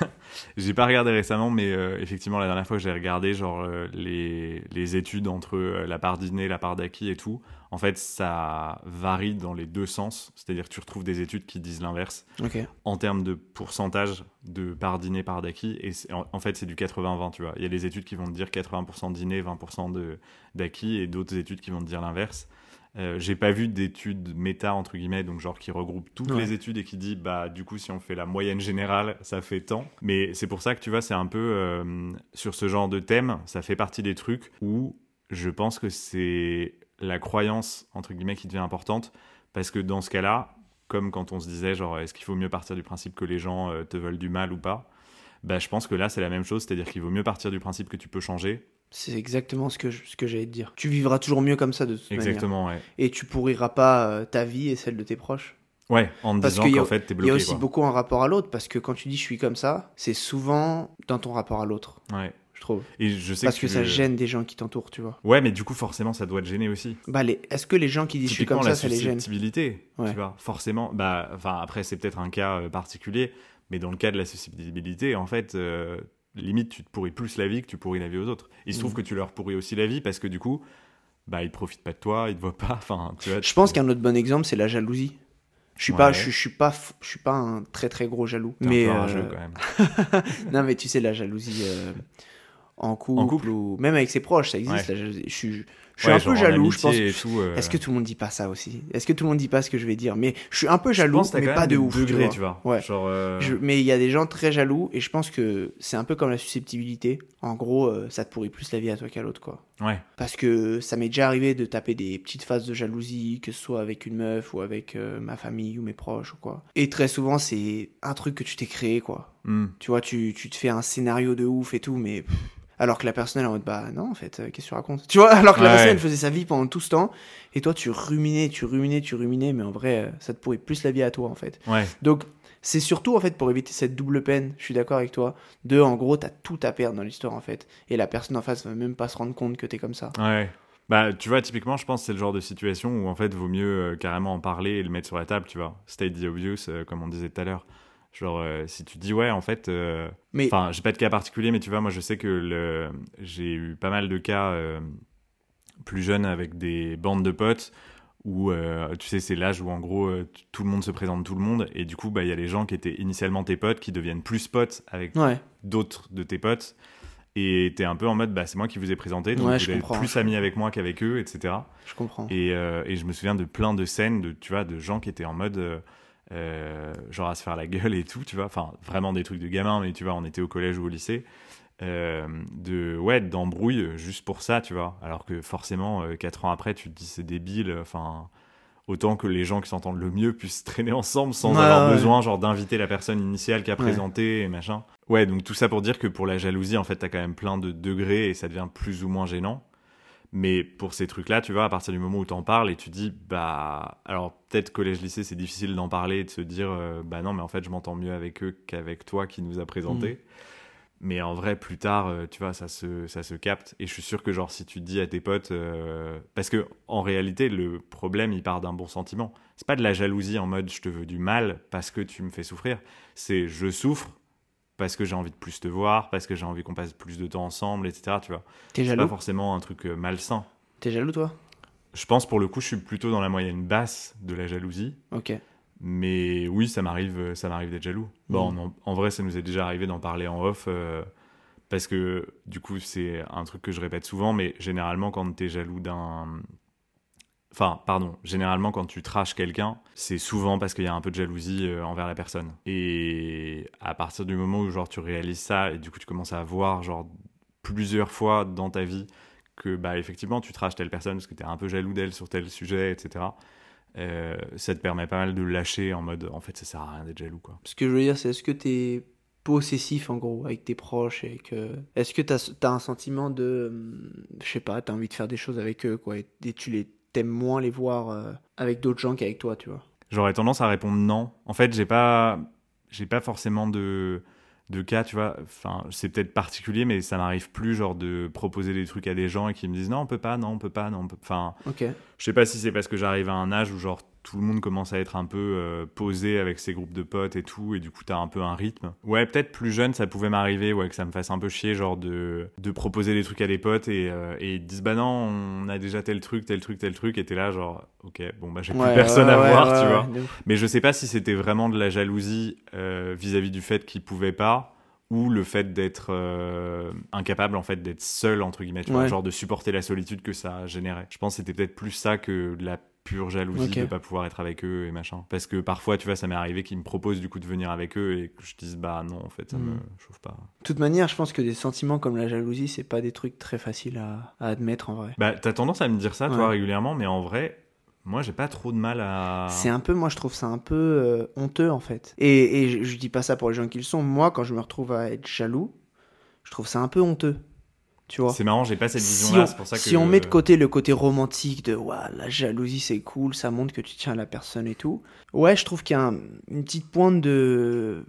J'ai pas regardé récemment, mais euh, effectivement, la dernière fois que j'ai regardé, genre euh, les, les études entre euh, la part d'inné, la part d'acquis et tout, en fait, ça varie dans les deux sens. C'est-à-dire que tu retrouves des études qui disent l'inverse Ok. en termes de pourcentage de part d'inné, part d'acquis. Et c'est- en, en fait, c'est du quatre-vingts vingt, tu vois. Il y a des études qui vont te dire quatre-vingts pour cent d'inné, vingt pour cent de, d'acquis, et d'autres études qui vont te dire l'inverse. Euh, j'ai pas vu d'études méta entre guillemets, donc genre qui regroupe toutes Ouais. les études et qui dit bah du coup si on fait la moyenne générale ça fait tant. Mais c'est pour ça que tu vois c'est un peu euh, sur ce genre de thème, ça fait partie des trucs où je pense que c'est la croyance entre guillemets qui devient importante, parce que dans ce cas-là comme quand on se disait, genre, est-ce qu'il faut mieux partir du principe que les gens euh, te veulent du mal ou pas? Bah, je pense que là, c'est la même chose, c'est-à-dire qu'il vaut mieux partir du principe que tu peux changer. C'est exactement ce que, je- ce que j'allais te dire. Tu vivras toujours mieux comme ça de toute manière. Exactement, ouais. Et tu pourriras pas euh, ta vie et celle de tes proches. Ouais, en te Parce disant qu'il y a- qu'en fait, t'es Il y bloqué, a aussi quoi. beaucoup un rapport à l'autre, parce que quand tu dis je suis comme ça, c'est souvent dans ton rapport à l'autre, Ouais. je trouve. Et je sais Parce que, que tu ça le- gêne des gens qui t'entourent, tu vois. Ouais, mais du coup, forcément, ça doit te gêner aussi. Bah, les... Est-ce que les gens qui disent je suis Typiquement, comme la ça, ça les gêne? susceptibilité, Ouais. tu vois, forcément, bah, enfin, après, c'est peut-être un cas euh, particulier, mais dans le cas de la susceptibilité, en fait, euh, limite, tu te pourris plus la vie que tu pourris la vie aux autres. Il se trouve Mhm. que tu leur pourris aussi la vie parce que du coup, bah, ils profitent pas de toi, ils te voient pas, enfin, tu vois. Je tu- pense qu'un autre bon exemple, c'est la jalousie. Je suis Ouais. pas, je, suis- je suis pas, f- je suis pas un très très gros jaloux. T'es mais un peu euh, rageux quand même. non, mais tu sais, la jalousie euh, en, couple, En couple ou même avec ses proches, ça existe. Ouais. La jalousie. Je suis, je suis Ouais, un genre peu en jaloux, je pense. amitié et tout, euh, Est-ce que tout le monde dit pas ça aussi? Est-ce que tout le monde dit pas ce que je vais dire? Mais je suis un peu je jaloux, pense que t'as mais quand pas même de des ouf. degrés, tu tu vois. vois. Ouais. Genre, euh, Je- mais il y a des gens très jaloux et je pense que c'est un peu comme la susceptibilité. En gros, euh, ça te pourrit plus la vie à toi qu'à l'autre, quoi. ouais. Parce que ça m'est déjà arrivé de taper des petites phases de jalousie, que ce soit avec une meuf ou avec euh, ma famille ou mes proches ou quoi. Et très souvent, c'est un truc que tu t'es créé, quoi. Hmm. Tu vois, tu, tu te fais un scénario de ouf et tout, mais... pff, alors que la personne, elle est en mode, bah non, en fait, euh, qu'est-ce que tu racontes? Tu vois, alors que la Ouais. personne, elle faisait sa vie pendant tout ce temps, et toi, tu ruminais, tu ruminais, tu ruminais, mais en vrai, euh, ça te pourrit plus la vie à toi, en fait. Ouais. Donc, c'est surtout, en fait, pour éviter cette double peine, je suis d'accord avec toi, de, en gros, t'as tout à perdre dans l'histoire, en fait. Et la personne en face va même pas se rendre compte que t'es comme ça. Ouais. Bah, tu vois, typiquement, je pense que c'est le genre de situation où, en fait, vaut mieux euh, carrément en parler et le mettre sur la table, tu vois. State the obvious, euh, comme on disait tout à l'heure. Genre, euh, si tu dis, ouais, en fait... euh, Mais, Enfin, j'ai pas de cas particulier, mais tu vois, moi, je sais que le... j'ai eu pas mal de cas euh, plus jeunes avec des bandes de potes où, euh, tu sais, c'est l'âge où, en gros, euh, t- tout le monde se présente tout le monde. Et du coup, bah, il y a les gens qui étaient initialement tes potes qui deviennent plus potes avec ouais, d'autres de tes potes. Et t'es un peu en mode, bah, c'est moi qui vous ai présenté, donc Ouais, vous je êtes comprends, plus je amis avec moi qu'avec eux, et cetera. je comprends. Et, euh, et je me souviens de plein de scènes, de, tu vois, de gens qui étaient en mode, euh, euh, genre à se faire la gueule et tout, tu vois. Enfin, vraiment des trucs de gamins, mais tu vois, on était au collège ou au lycée. Euh, de, ouais, d'embrouille juste pour ça, tu vois. Alors que forcément, euh, quatre ans après, tu te dis c'est débile, enfin... Autant que les gens qui s'entendent le mieux puissent traîner ensemble sans Ouais, avoir ouais. besoin genre d'inviter la personne initiale qui a Ouais. présenté et machin. Ouais, donc tout ça pour dire que pour la jalousie, en fait, t'as quand même plein de degrés et ça devient plus ou moins gênant. Mais pour ces trucs-là, tu vois, à partir du moment où t'en parles et tu dis, bah... Alors, peut-être collège-lycée, c'est difficile d'en parler et de se dire, euh, bah non, mais en fait, je m'entends mieux avec eux qu'avec toi qui nous a présenté. Mm. Mais en vrai, plus tard, euh, tu vois, ça se, ça se capte. Et je suis sûr que, genre, si tu dis à tes potes... euh, Parce que, en réalité, le problème, il part d'un bon sentiment. C'est pas de la jalousie en mode « je te veux du mal parce que tu me fais souffrir ». C'est « je souffre parce que j'ai envie de plus te voir, parce que j'ai envie qu'on passe plus de temps ensemble, et cetera » Tu vois. T'es C'est pas jaloux? forcément un truc euh, malsain. T'es jaloux, toi? Je pense, pour le coup, je suis plutôt dans la moyenne basse de la jalousie. Ok. Mais oui, ça m'arrive, ça m'arrive d'être jaloux. Bon, Mhm. en, en vrai, ça nous est déjà arrivé d'en parler en off, euh, parce que du coup, c'est un truc que je répète souvent, mais généralement, quand t'es jaloux d'un... Enfin, pardon, généralement, quand tu trashes quelqu'un, c'est souvent parce qu'il y a un peu de jalousie euh, envers la personne. Et à partir du moment où genre, tu réalises ça, et du coup, tu commences à voir genre, plusieurs fois dans ta vie que, bah, effectivement, tu trashes telle personne parce que t'es un peu jaloux d'elle sur tel sujet, et cetera. Euh, ça te permet pas mal de lâcher en mode en fait ça sert à rien d'être jaloux quoi. Ce que je veux dire, c'est est-ce que t'es possessif en gros avec tes proches et que est-ce que t'as t'as un sentiment de hum, je sais pas, t'as envie de faire des choses avec eux quoi et, et tu les t'aimes moins les voir euh, avec d'autres gens qu'avec toi, tu vois. J'aurais tendance à répondre non. En fait, j'ai pas j'ai pas forcément de de cas, tu vois. Enfin, c'est peut-être particulier, mais ça m'arrive plus genre de proposer des trucs à des gens et qui me disent non, on peut pas, non, on peut pas, non, on peut. Enfin, Ok. je sais pas si c'est parce que j'arrive à un âge où genre tout le monde commence à être un peu euh, posé avec ses groupes de potes et tout, et du coup t'as un peu un rythme. Ouais, peut-être plus jeune ça pouvait m'arriver, ouais, que ça me fasse un peu chier genre de, de proposer des trucs à des potes et, euh, et ils te disent bah non, on a déjà tel truc, tel truc, tel truc, et t'es là genre ok, bon bah j'ai plus Ouais, personne ouais, à ouais, voir, ouais, tu ouais, vois. de ouf. Mais je sais pas si c'était vraiment de la jalousie euh, vis-à-vis du fait qu'ils pouvaient pas, ou le fait d'être euh, incapable en fait d'être seul entre guillemets, tu vois, Ouais. genre de supporter la solitude que ça générait. Je pense que c'était peut-être plus ça que de la pure jalousie Ok. de pas pouvoir être avec eux et machin. Parce que parfois, tu vois, ça m'est arrivé qu'ils me proposent du coup de venir avec eux et que je dise bah non, en fait, ça Mm. me chauffe pas. De toute manière, je pense que des sentiments comme la jalousie, c'est pas des trucs très faciles à, à admettre en vrai. Bah, t'as tendance à me dire ça, toi, Ouais. régulièrement, mais en vrai, Moi, j'ai pas trop de mal à... C'est un peu, moi je trouve ça un peu euh, honteux en fait. Et, et je, je dis pas ça pour les gens qui le sont. Moi, quand je me retrouve à être jaloux, je trouve ça un peu honteux. Tu vois. C'est marrant, j'ai pas cette Si vision-là, on, c'est pour ça que... si on met de côté le côté romantique de ouah, la jalousie c'est cool, ça montre que tu tiens à la personne et tout. Ouais, je trouve qu'il y a un- une petite pointe de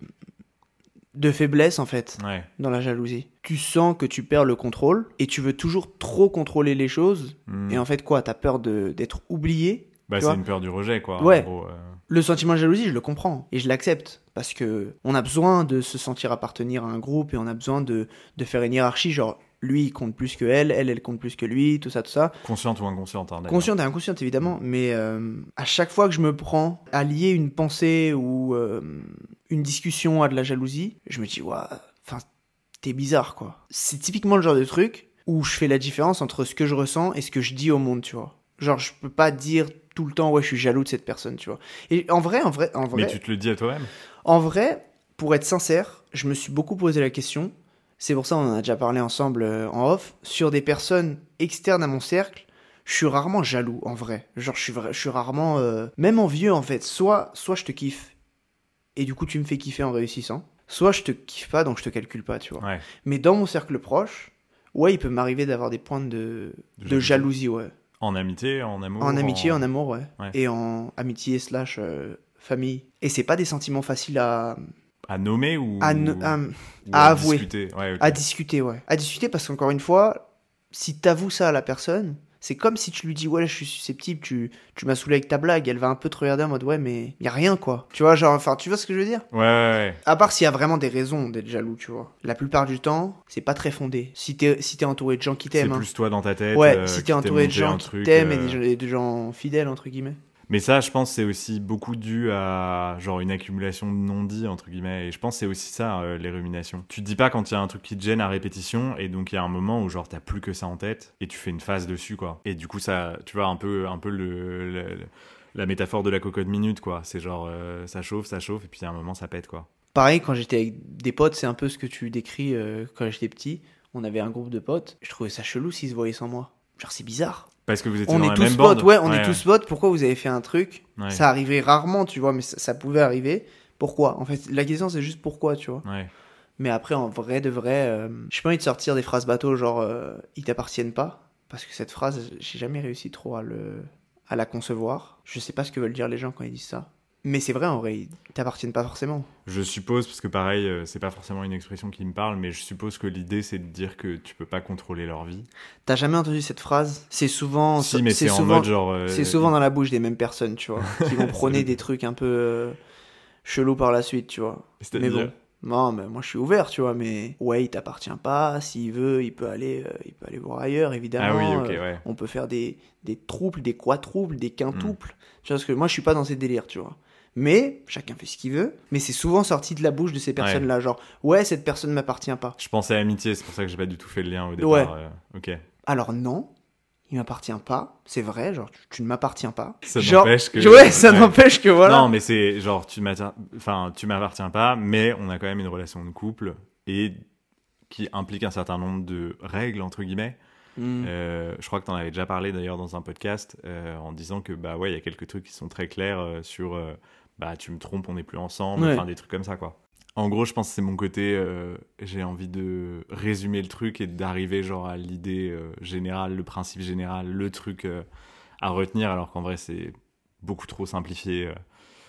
de faiblesse en fait Ouais. dans la jalousie. Tu sens que tu perds le contrôle et tu veux toujours trop contrôler les choses. Mm. Et en fait quoi, t'as peur de d'être oublié. Bah, tu c'est vois. une peur du rejet, quoi. Ouais. En gros, euh. Le sentiment de jalousie, je le comprends et je l'accepte parce que on a besoin de se sentir appartenir à un groupe et on a besoin de de faire une hiérarchie, genre lui il compte plus que elle, elle elle compte plus que lui, tout ça tout ça. Consciente ou inconsciente, hein, d'ailleurs. Consciente et inconsciente évidemment, mais euh, à chaque fois que je me prends à lier une pensée ou euh, une discussion à de la jalousie, je me dis ouais, enfin t'es bizarre quoi. C'est typiquement le genre de truc où je fais la différence entre ce que je ressens et ce que je dis au monde, tu vois. Genre je peux pas dire tout le temps ouais je suis jaloux de cette personne, tu vois. Et en vrai, en vrai, en vrai. Mais tu te le dis à toi-même. En vrai, pour être sincère, je me suis beaucoup posé la question. C'est pour ça on en a déjà parlé ensemble euh, en off. Sur des personnes externes à mon cercle, je suis rarement jaloux, en vrai. Genre, je suis, vra- je suis rarement... euh, Même envieux, en fait. Soit, soit je te kiffe, et du coup, tu me fais kiffer en réussissant. Soit je te kiffe pas, donc je te calcule pas, tu vois. Ouais. Mais dans mon cercle proche, ouais, il peut m'arriver d'avoir des points de, De de jalousie. jalousie, ouais. En amitié, en amour. En amitié, en amour, ouais. Ouais. Et en amitié slash euh, famille. Et c'est pas des sentiments faciles à... À nommer ou À, ne- à- ou à avouer. discuter. Ouais, ok. À discuter, ouais. À discuter parce qu'encore une fois, si t'avoues ça à la personne, c'est comme si tu lui dis ouais, je suis susceptible, tu, tu m'as saoulé avec ta blague. Elle va un peu te regarder en mode ouais, mais y a rien quoi. Tu vois, genre, enfin, tu vois ce que je veux dire? Ouais, ouais, ouais. À part s'il y a vraiment des raisons d'être jaloux, tu vois. La plupart du temps, c'est pas très fondé. Si t'es si t'es entouré de gens qui C'est t'aiment. hein. plus toi dans ta tête. Ouais, euh, si qui t'es entouré de t'aime monter gens un qui truc, t'aiment euh, et des, gens- et de gens fidèles, entre guillemets. Mais ça, je pense, c'est aussi beaucoup dû à genre une accumulation de non-dits, entre guillemets. Et je pense que c'est aussi ça, euh, les ruminations. Tu te dis pas quand il y a un truc qui te gêne à répétition, et donc il y a un moment où genre t'as plus que ça en tête, et tu fais une phase dessus, quoi. Et du coup, ça, tu vois, un peu, un peu le, le- le- la métaphore de la cocotte minute, quoi. C'est genre, euh, ça chauffe, ça chauffe, et puis il y a un moment, ça pète, quoi. Pareil, quand j'étais avec des potes, c'est un peu ce que tu décris euh, quand j'étais petit. On avait un groupe de potes. Je trouvais ça chelou s'ils se voyaient sans moi. Genre, c'est bizarre. Parce que vous étiez On dans est la tous même potes, bande. ouais, on est ouais. tous potes. Pourquoi vous avez fait un truc? Ouais. Ça arrivait rarement, tu vois, mais ça, ça pouvait arriver. Pourquoi? En fait, la question, c'est juste pourquoi, tu vois. Ouais. Mais après, en vrai de vrai, euh, j'ai pas envie de sortir des phrases bateau, genre, euh, ils t'appartiennent pas. Parce que cette phrase, j'ai jamais réussi trop à, le, à la concevoir. Je sais pas ce que veulent dire les gens quand ils disent ça. Mais c'est vrai, en vrai, ils t'appartiennent pas forcément. Je suppose, parce que pareil, euh, c'est pas forcément une expression qui me parle, mais je suppose que l'idée, c'est de dire que tu peux pas contrôler leur vie. T'as jamais entendu cette phrase? C'est souvent... Si, mais c'est en souvent, mode genre. euh, C'est souvent dans la bouche des mêmes personnes, tu vois, qui vont prôner des trucs un peu euh, chelous par la suite, tu vois. Mais C'est-à-dire. bon, non, mais moi je suis ouvert, tu vois, mais ouais, il t'appartient pas. S'il veut, il peut aller, euh, il peut aller voir ailleurs, évidemment. Ah oui, ok, Euh, ouais. on peut faire des des trouples, des quadruples, des quintuples. Tu vois, parce que moi je suis pas dans ces délires, tu vois. Mais chacun fait ce qu'il veut. Mais c'est souvent sorti de la bouche de ces personnes-là, genre ouais, cette personne m'appartient pas. Je pensais à amitié, c'est pour ça que j'ai pas du tout fait le lien au départ. Ouais. euh, ok. Alors non. Il m'appartient pas, c'est vrai, genre tu, tu ne m'appartiens pas. Ça genre, n'empêche que. Ouais, ça ouais. n'empêche que voilà. Non, mais c'est genre, tu m'attires- enfin, tu m'appartiens pas, mais on a quand même une relation de couple et qui implique un certain nombre de règles, entre guillemets. Mm. Euh, je crois que tu en avais déjà parlé d'ailleurs dans un podcast euh, en disant que, bah ouais, il y a quelques trucs qui sont très clairs euh, sur, euh, bah tu me trompes, on n'est plus ensemble, Ouais. enfin des trucs comme ça, quoi. En gros, je pense que c'est mon côté, euh, j'ai envie de résumer le truc et d'arriver genre à l'idée euh, générale, le principe général, le truc euh, à retenir, alors qu'en vrai, c'est beaucoup trop simplifié euh,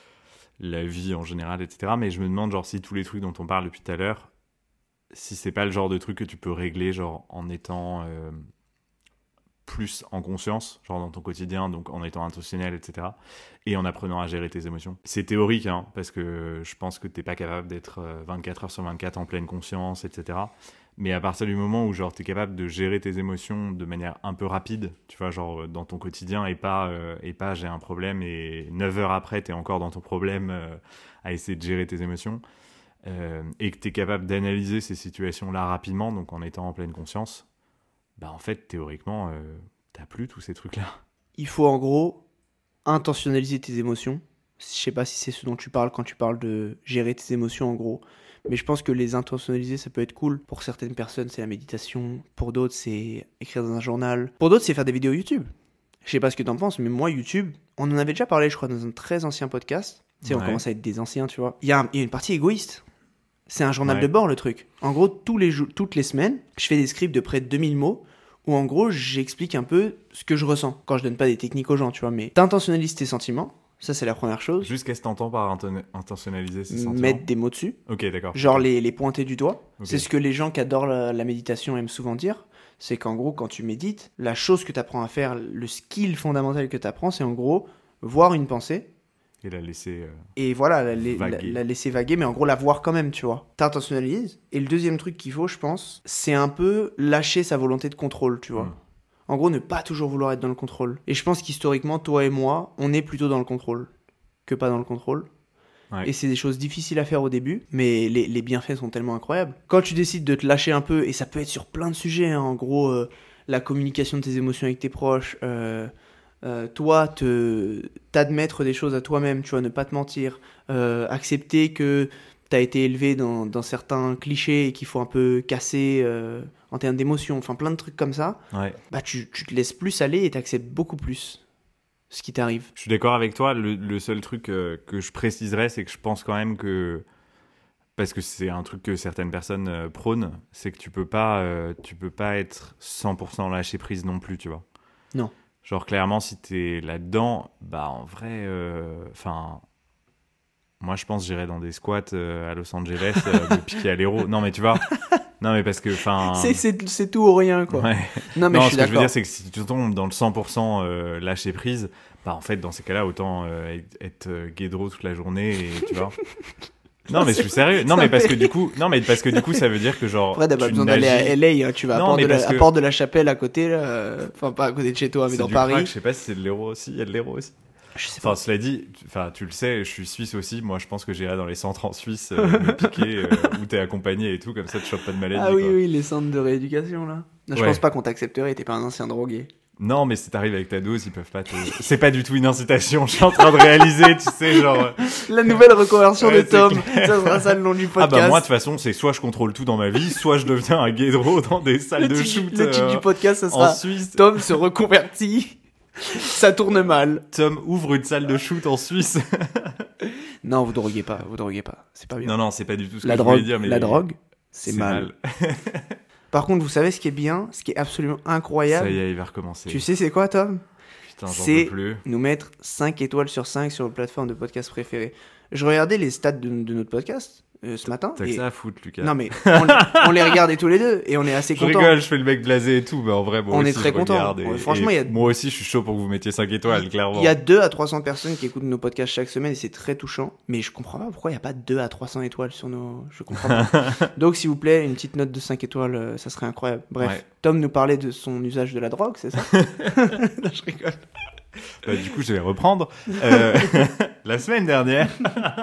la vie en général, et cetera. Mais je me demande genre si tous les trucs dont on parle depuis tout à l'heure, si c'est pas le genre de truc que tu peux régler genre en étant euh, plus en conscience, genre dans ton quotidien, donc en étant intentionnel, et cetera. Et en apprenant à gérer tes émotions. C'est théorique, hein, parce que je pense que t'es pas capable d'être euh, vingt-quatre heures sur vingt-quatre en pleine conscience, et cetera. Mais à partir du moment où genre t'es capable de gérer tes émotions de manière un peu rapide, tu vois, genre dans ton quotidien, et pas, euh, et pas j'ai un problème et neuf heures après t'es encore dans ton problème euh, à essayer de gérer tes émotions, euh, et que t'es capable d'analyser ces situations-là rapidement, donc en étant en pleine conscience, bah en fait théoriquement euh, t'as plus tous ces trucs-là. Il faut en gros intentionnaliser tes émotions. Je sais pas si c'est ce dont tu parles quand tu parles de gérer tes émotions en gros. Mais je pense que les intentionnaliser, ça peut être cool. Pour certaines personnes, c'est la méditation. Pour d'autres, c'est écrire dans un journal. Pour d'autres, c'est faire des vidéos YouTube. Je sais pas ce que t'en penses, mais moi, YouTube, on en avait déjà parlé, je crois, dans un très ancien podcast. Tu sais, on Ouais. commence à être des anciens, tu vois. Il y, a un- il y a une partie égoïste. C'est un journal Ouais. de bord, le truc. En gros, tous les jours, toutes les semaines, je fais des scripts de près de deux mille mots où, en gros, j'explique un peu ce que je ressens. Quand je donne pas des techniques aux gens, tu vois. Mais t'intentionnalises tes sentiments. Ça, c'est la première chose. Juste qu'est-ce que t'entends par inton- intentionnaliser ces sentiments? Mettre des mots dessus. Ok, d'accord. Genre Ok. les, les pointer du doigt. Ok. C'est ce que les gens qui adorent la, la méditation aiment souvent dire. C'est qu'en gros, quand tu médites, la chose que tu apprends à faire, le skill fondamental que tu apprends, c'est en gros voir une pensée Et la laisser... euh, et voilà, la, la- Vaguer. la- la laisser vaguer, mais en gros la voir quand même, tu vois. T'intentionnalises. Et le deuxième truc qu'il faut, je pense, c'est un peu lâcher sa volonté de contrôle, tu vois. Mm. En gros, ne pas toujours vouloir être dans le contrôle. Et je pense qu'historiquement, toi et moi, on est plutôt dans le contrôle que pas dans le contrôle. Ouais. Et c'est des choses difficiles à faire au début, mais les, les bienfaits sont tellement incroyables. Quand tu décides de te lâcher un peu, et ça peut être sur plein de sujets, hein, en gros, euh, la communication de tes émotions avec tes proches, euh, euh, toi, te, t'admettre des choses à toi-même, tu vois, ne pas te mentir, euh, accepter que t'as été élevé dans, dans certains clichés et qu'il faut un peu casser euh, en termes d'émotions, enfin plein de trucs comme ça, Ouais. bah tu, tu te laisses plus aller et t'acceptes beaucoup plus ce qui t'arrive. Je suis d'accord avec toi. Le, le seul truc euh, que je préciserais, c'est que je pense quand même que... Parce que c'est un truc que certaines personnes euh, prônent, c'est que tu peux pas, euh, tu peux pas être cent pour cent lâcher prise non plus, tu vois. Non. Genre, clairement, si t'es là-dedans, bah, en vrai, enfin... moi, je pense que j'irais dans des squats euh, à Los Angeles, euh, me piquer à l'héros. Non, mais tu vois... Non, mais parce que, enfin... C'est, c'est, c'est tout ou rien, quoi. Ouais. Non, mais non, je suis ce que je veux d'accord. dire, c'est que si tu tombes dans le cent pour cent euh, lâcher prise, bah en fait, dans ces cas-là, autant euh, être, être euh, guédro toute la journée et tu vois. Non, mais je suis sérieux. Non, ça mais parce fait que du coup, non, mais parce que du coup, ça veut dire que genre. Après, t'as pas tu besoin d'aller à nages- L A, hein, tu vas à Non, Port, mais de la, parce à que- Port de la Chapelle à côté, là. euh, Enfin, pas à côté de chez toi, mais C'est dans du Paris. crack, je sais pas si c'est de l'héros aussi. Il y a de l'héros aussi. Je sais Enfin, cela dit, tu- enfin, tu le sais, je suis suisse aussi. Moi, je pense que j'irai dans les centres en Suisse, euh, me piquer, euh, où t'es accompagné et tout, comme ça, tu chopes pas de maladie. Ah oui, quoi. oui, les centres de rééducation, là. Non, je Ouais. pense pas qu'on t'accepterait, t'es pas un ancien drogué. Non, mais si t'arrives avec ta dose, ils peuvent pas te. C'est pas du tout une incitation. Je suis en train de réaliser, tu sais, genre. euh, La nouvelle reconversion Ouais, de c'est Tom, clair. ça sera ça le nom du Ah podcast. bah moi de toute façon c'est soit je contrôle tout dans ma vie, soit je deviens un guédro dans des salles le de titre, shoot le titre euh, du podcast, ça en sera Suisse. Tom se reconvertit, ça tourne mal. Tom ouvre une salle de shoot en Suisse. Non, vous droguez pas, vous droguez pas, c'est pas bien. Non non c'est pas du tout ce la que je drogue, voulais dire mais la drogue, c'est mal. Par contre, vous savez ce qui est bien, ce qui est absolument incroyable. Ça y est il va recommencer. Tu sais c'est quoi, Tom? Putain j'en c'est- peux plus. Nous mettre cinq étoiles sur cinq sur le plateforme de podcast préféré. Je regardais les stats de, de notre podcast euh, ce matin. T'as que et- ça à foutre Lucas. Non mais on, on les regardait tous les deux et on est assez je contents. rigole, je fais le mec blasé et tout, mais en vrai moi On aussi, est très je contents. regarde et- Ouais, franchement, et il y a- moi aussi je suis chaud pour que vous mettiez cinq étoiles clairement. Il y a deux à trois cents personnes qui écoutent nos podcasts chaque semaine et c'est très touchant. Mais je comprends pas pourquoi il n'y a pas deux à trois cents étoiles sur nos. Je comprends pas. Donc s'il vous plaît, une petite note de cinq étoiles, euh, ça serait incroyable. Bref, Ouais. Tom nous parlait de son usage de la drogue, c'est ça? Non, je rigole. Bah, du coup, je vais reprendre. Euh, la semaine dernière.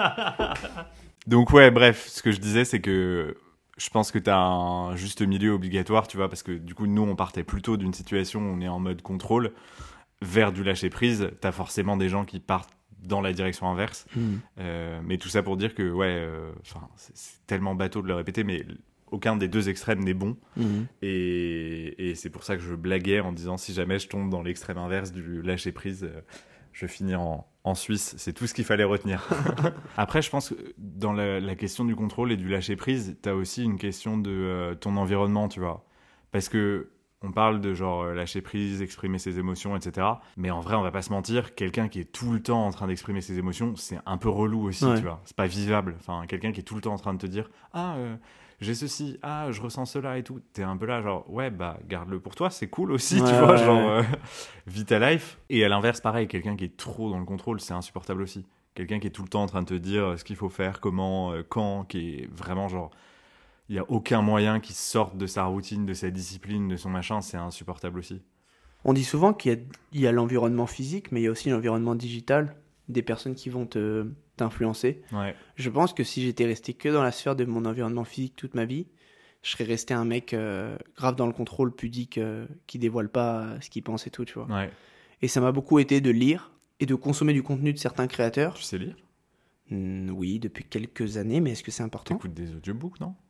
Donc, ouais, bref, ce que je disais, c'est que je pense que tu as un juste milieu obligatoire, tu vois, parce que du coup, nous, on partait plutôt d'une situation où on est en mode contrôle vers du lâcher-prise. Tu as forcément des gens qui partent dans la direction inverse. Euh, mais tout ça pour dire que, ouais, euh, enfin, c'est, c'est tellement bateau de le répéter, mais aucun des deux extrêmes n'est bon. Mhm. Et, et c'est pour ça que je blaguais en disant si jamais je tombe dans l'extrême inverse du lâcher prise, euh, je finis en, en Suisse. C'est tout ce qu'il fallait retenir. Après, je pense que dans la, la question du contrôle et du lâcher prise, t'as aussi une question de euh, ton environnement, tu vois. Parce que on parle de genre euh, lâcher prise, exprimer ses émotions, et cetera. Mais en vrai, on va pas se mentir, quelqu'un qui est tout le temps en train d'exprimer ses émotions, c'est un peu relou aussi, Ouais. tu vois. C'est pas vivable. Enfin, quelqu'un qui est tout le temps en train de te dire ah. Euh, j'ai ceci, ah, je ressens cela et tout. T'es un peu là, genre, ouais, bah, garde-le pour toi, c'est cool aussi, Ouais, tu vois, ouais, genre, ouais. euh, vis ta life. Et à l'inverse, pareil, quelqu'un qui est trop dans le contrôle, c'est insupportable aussi. Quelqu'un qui est tout le temps en train de te dire ce qu'il faut faire, comment, euh, quand, qui est vraiment genre, il n'y a aucun moyen qui sorte de sa routine, de sa discipline, de son machin, c'est insupportable aussi. On dit souvent qu'il y a, il y a l'environnement physique, mais il y a aussi l'environnement digital, des personnes qui vont te, t'influencer. Ouais, Je pense que si j'étais resté que dans la sphère de mon environnement physique toute ma vie, je serais resté un mec euh, grave dans le contrôle, pudique, euh, qui dévoile pas euh, ce qu'il pense et tout, tu vois. ouais. Et ça m'a beaucoup été de lire et de consommer du contenu de certains créateurs. Tu sais lire? Mm, oui, depuis quelques années, mais est-ce que c'est important? T'écoutes des audiobooks, non?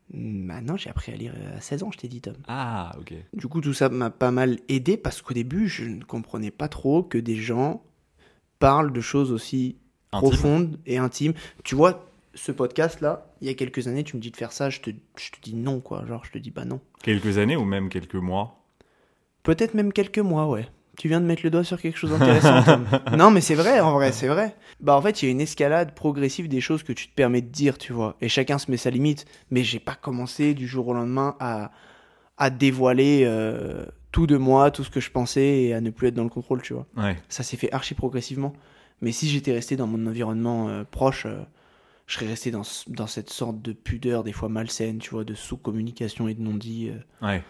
Bah non, j'ai appris à lire à seize ans, je t'ai dit, Tom. Ah, ok. Du coup, tout ça m'a pas mal aidé parce qu'au début, je ne comprenais pas trop que des gens parlent de choses aussi Intime. profondes et intimes. Tu vois, ce podcast-là, il y a quelques années, tu me dis de faire ça, je te, je te dis non, quoi. Genre, je te dis bah non. Quelques années ou même quelques mois? Peut-être même quelques mois, ouais. Tu viens de mettre le doigt sur quelque chose d'intéressant, Tom. Non, mais c'est vrai, en vrai, c'est vrai. Bah, en fait, il y a une escalade progressive des choses que tu te permets de dire, tu vois. Et chacun se met sa limite. Mais j'ai pas commencé du jour au lendemain à, à dévoiler euh, tout de moi, tout ce que je pensais et à ne plus être dans le contrôle, tu vois. Ouais. Ça s'est fait archi progressivement. Mais si j'étais resté dans mon environnement euh, proche, euh, je serais resté dans, dans cette sorte de pudeur, des fois malsaine, tu vois, de sous-communication et de non-dit. Euh, Ouais.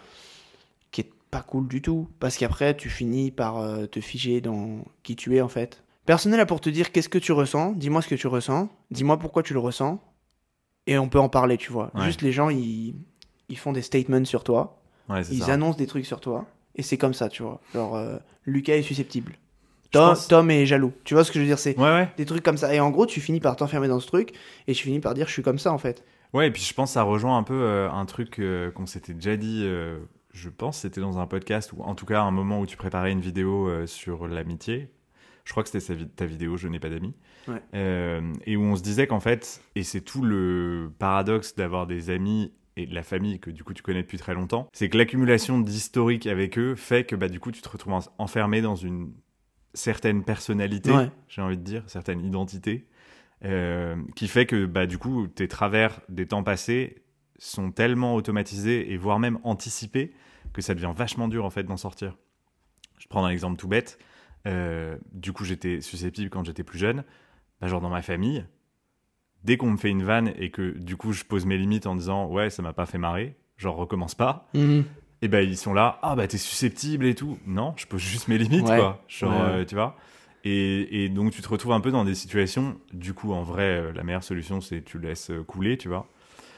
qui est pas cool du tout. Parce qu'après, tu finis par euh, te figer dans qui tu es, en fait. Personne n'est là pour te dire qu'est-ce que tu ressens, dis-moi ce que tu ressens, dis-moi pourquoi tu le ressens, et on peut en parler, tu vois. Ouais. Juste les gens, ils, ils font des statements sur toi, Ouais, c'est ils ça. annoncent des trucs sur toi, et c'est comme ça, tu vois. Genre, euh, Lucas est susceptible. Je Tom, pense- Tom est jaloux. Tu vois ce que je veux dire, c'est Ouais, ouais. des trucs comme ça. Et en gros, tu finis par t'enfermer dans ce truc, et tu finis par dire je suis comme ça, en fait. Ouais, et puis je pense que ça rejoint un peu euh, un truc euh, qu'on s'était déjà dit, euh, je pense, c'était dans un podcast, ou en tout cas un moment où tu préparais une vidéo euh, sur l'amitié. Je crois que c'était sa vi- ta vidéo, Je n'ai pas d'amis. Ouais. Euh, et où on se disait qu'en fait, et c'est tout le paradoxe d'avoir des amis et de la famille que du coup tu connais depuis très longtemps, c'est que l'accumulation d'historique avec eux fait que bah, du coup tu te retrouves en- enfermé dans une certaine personnalité, Ouais. j'ai envie de dire, certaine identité. Euh, qui fait que bah, du coup tes travers des temps passés sont tellement automatisés et voire même anticipés que ça devient vachement dur en fait d'en sortir. Je prends un exemple tout bête. Euh, du coup j'étais susceptible quand j'étais plus jeune, bah, genre dans ma famille, dès qu'on me fait une vanne et que du coup je pose mes limites en disant ouais ça m'a pas fait marrer, genre recommence pas, Mhm. et ben ils sont là, ah bah t'es susceptible et tout. Non, je pose juste mes limites Ouais. quoi, genre Ouais, ouais. euh, tu vois. Et, et donc tu te retrouves un peu dans des situations, du coup en vrai euh, la meilleure solution c'est tu laisses euh, couler, tu vois.